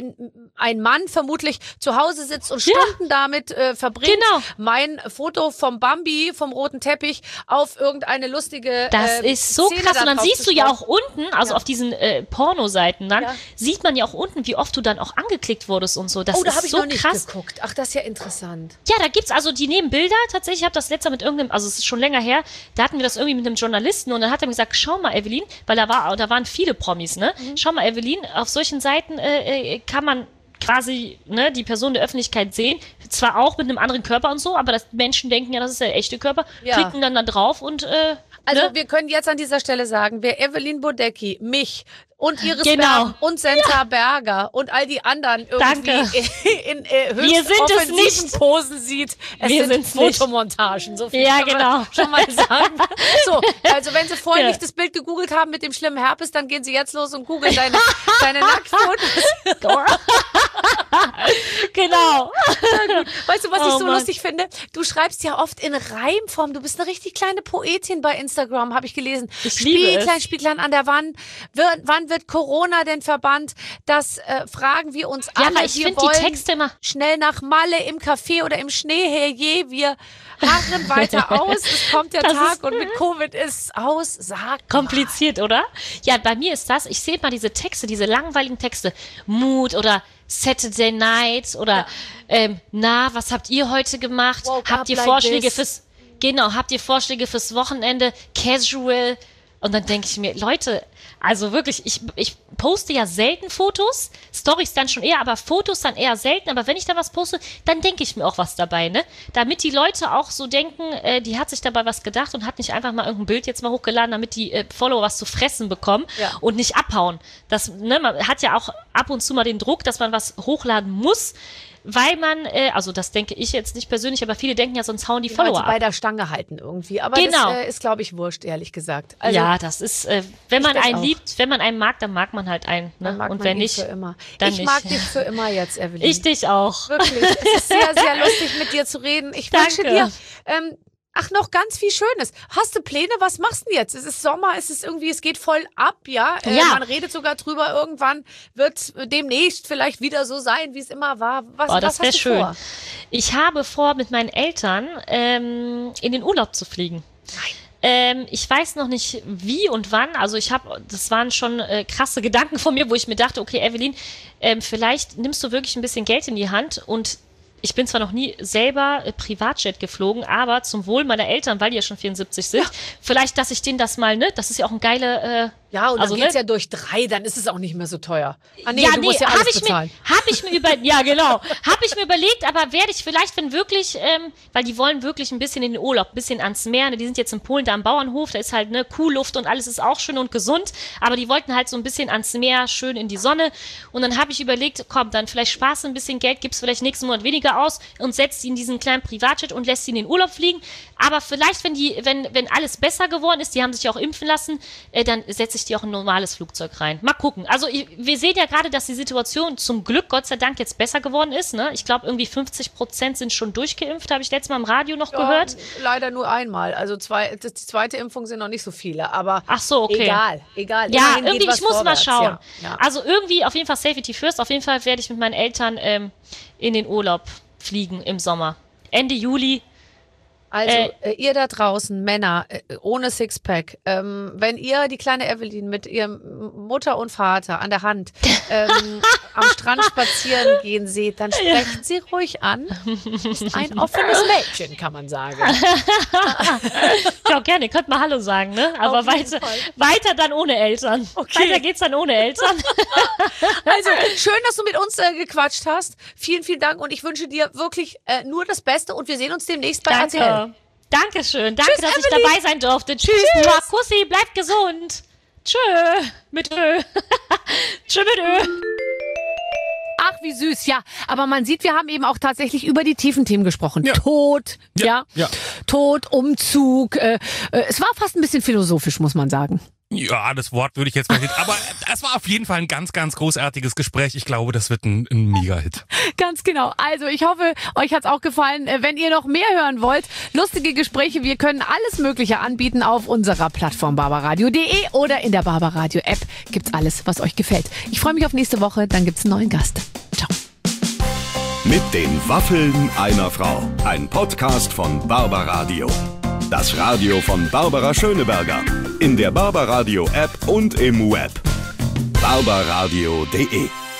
ein Mann vermutlich zu Hause sitzt und Stunden damit verbringt, mein Foto vom Bambi, vom roten Teppich, auf irgendeine lustige Das ist so Szene krass. Und dann siehst du ja auch unten, also Ja. auf diesen Pornoseiten dann, sieht man ja auch unten, wie oft du dann auch angeklickt wurdest und so. Das da ist habe ich so noch nicht krass. geguckt. Ach, das ist ja interessant. Ja, da gibt's also, die nehmen Bilder, tatsächlich, ich habe das letzte Mal mit irgendeinem, also es ist schon länger her, da hatten wir das irgendwie mit einem Journalisten und dann hat er mir gesagt, schau mal, Evelyn, weil da waren viele Promis, ne? Schau mal, Evelyn, auf solchen Seiten kann man quasi die Person der Öffentlichkeit sehen, zwar auch mit einem anderen Körper und so, aber Menschen denken ja, das ist der echte Körper, klicken dann da drauf und Also wir können jetzt an dieser Stelle sagen, wer Evelyn Bodecki, mich und Iris Berben und Senta Berger und all die anderen irgendwie in höchst offensiven Posen sieht, es sind Fotomontagen. So viel kann man schon mal sagen. So, also wenn Sie vorher nicht das Bild gegoogelt haben mit dem schlimmen Herpes, dann gehen Sie jetzt los und googeln deine Nacktfotos. Genau. Weißt du, was ich so lustig finde? Du schreibst ja oft in Reimform. Du bist eine richtig kleine Poetin bei Instagram, habe ich gelesen. Ich liebe es. Spielklein an der Wand. Wann wird Corona denn verbannt? Das fragen wir uns alle. Aber ich finde die Texte immer schnell nach Malle im Café oder im Schnee, herrje, wir harren weiter aus. Es kommt der Tag und mit Covid ist aus. Sag kompliziert, oder? Ja, bei mir ist das, ich sehe mal diese Texte, diese langweiligen Texte, Mood oder Saturday Night oder was habt ihr heute gemacht? Habt ihr Vorschläge fürs Wochenende? Casual? Und dann denke ich mir, Leute, also wirklich, ich poste ja selten Fotos, Storys dann schon eher, aber Fotos dann eher selten. Aber wenn ich da was poste, dann denke ich mir auch was dabei, ne? Damit die Leute auch so denken, die hat sich dabei was gedacht und hat nicht einfach mal irgendein Bild jetzt mal hochgeladen, damit die Follower was zu fressen bekommen und nicht abhauen. Man hat ja auch ab und zu mal den Druck, dass man was hochladen muss, weil man, also das denke ich jetzt nicht persönlich, aber viele denken ja, sonst hauen die Follower ab. Bei der Stange halten irgendwie. Aber genau. Das ist, glaube ich, wurscht, ehrlich gesagt. Also, ja, das ist, wenn man einen liebt, wenn man einen mag, dann mag man halt einen. Ne? Und wenn nicht, für immer. Dann ich nicht. mag dich für immer jetzt, Evelyn. Ich dich auch. Wirklich. Es ist sehr, sehr lustig, mit dir zu reden. Ich wünsche dir noch ganz viel Schönes. Hast du Pläne? Was machst du denn jetzt? Es ist Sommer, es geht voll ab, ja? Man redet sogar drüber, irgendwann wird demnächst vielleicht wieder so sein, wie es immer war. Was das hast du schön. vor? Ich habe vor, mit meinen Eltern in den Urlaub zu fliegen. Nein. Ich weiß noch nicht wie und wann, also das waren schon krasse Gedanken von mir, wo ich mir dachte, okay, Evelyn, vielleicht nimmst du wirklich ein bisschen Geld in die Hand und ich bin zwar noch nie selber Privatjet geflogen, aber zum Wohl meiner Eltern, weil die ja schon 74 sind, vielleicht, dass ich denen das mal, ne, das ist ja auch ein geile... und dann geht's ja durch 3, dann ist es auch nicht mehr so teuer. Du musst ja alles bezahlen. Hab ich mir überlegt, aber werde ich vielleicht, wenn wirklich, weil die wollen wirklich ein bisschen in den Urlaub, ein bisschen ans Meer, ne, die sind jetzt in Polen, da am Bauernhof, da ist halt ne Kuhluft und alles ist auch schön und gesund, aber die wollten halt so ein bisschen ans Meer, schön in die Sonne und dann habe ich überlegt, komm, dann vielleicht sparst du ein bisschen Geld, gibst vielleicht nächsten Monat weniger aus und setzt sie in diesen kleinen Privatjet und lässt sie in den Urlaub fliegen, aber vielleicht, wenn alles besser geworden ist, die haben sich ja auch impfen lassen, dann setze ich die auch in ein normales Flugzeug rein. Mal gucken. Also wir sehen ja gerade, dass die Situation zum Glück, Gott sei Dank, jetzt besser geworden ist. Ne? Ich glaube, irgendwie 50% sind schon durchgeimpft, habe ich letztes Mal im Radio noch gehört. Leider nur einmal. Also die zweite Impfung sind noch nicht so viele, aber ach so, okay. Egal. Ja, irgendwie, ich muss mal schauen. Ja. Also irgendwie auf jeden Fall Safety First. Auf jeden Fall werde ich mit meinen Eltern in den Urlaub fliegen im Sommer. Ende Juli. Also, ihr da draußen, Männer, ohne Sixpack, wenn ihr die kleine Evelyn mit ihrem Mutter und Vater an der Hand am Strand spazieren gehen seht, dann sprecht sie ruhig an. Ist ein offenes Mädchen, kann man sagen. Ja, gerne, könnt mal Hallo sagen, ne? Aber weiter dann ohne Eltern. Okay. Weiter geht's dann ohne Eltern. Also, schön, dass du mit uns gequatscht hast. Vielen, vielen Dank und ich wünsche dir wirklich nur das Beste und wir sehen uns demnächst bei RTL. Dankeschön. Danke, dass ich dabei sein durfte. Tschüss. Kussi, bleibt gesund. Tschö. Mit Ö. Tschö mit Ö. Ach, wie süß, ja. Aber man sieht, wir haben eben auch tatsächlich über die tiefen Themen gesprochen. Ja. Tod, Ja. Tod, Umzug. Es war fast ein bisschen philosophisch, muss man sagen. Ja, das Wort würde ich jetzt mal nicht. Aber es war auf jeden Fall ein ganz, ganz großartiges Gespräch. Ich glaube, das wird ein Mega-Hit. Ganz genau. Also ich hoffe, euch hat's auch gefallen. Wenn ihr noch mehr hören wollt, lustige Gespräche, wir können alles Mögliche anbieten auf unserer Plattform barbaradio.de oder in der Barbaradio-App. Gibt's alles, was euch gefällt. Ich freue mich auf nächste Woche. Dann gibt's einen neuen Gast. Ciao. Mit den Waffeln einer Frau. Ein Podcast von Barbaradio. Das Radio von Barbara Schöneberger. In der Barbaradio App und im Web. barbaradio.de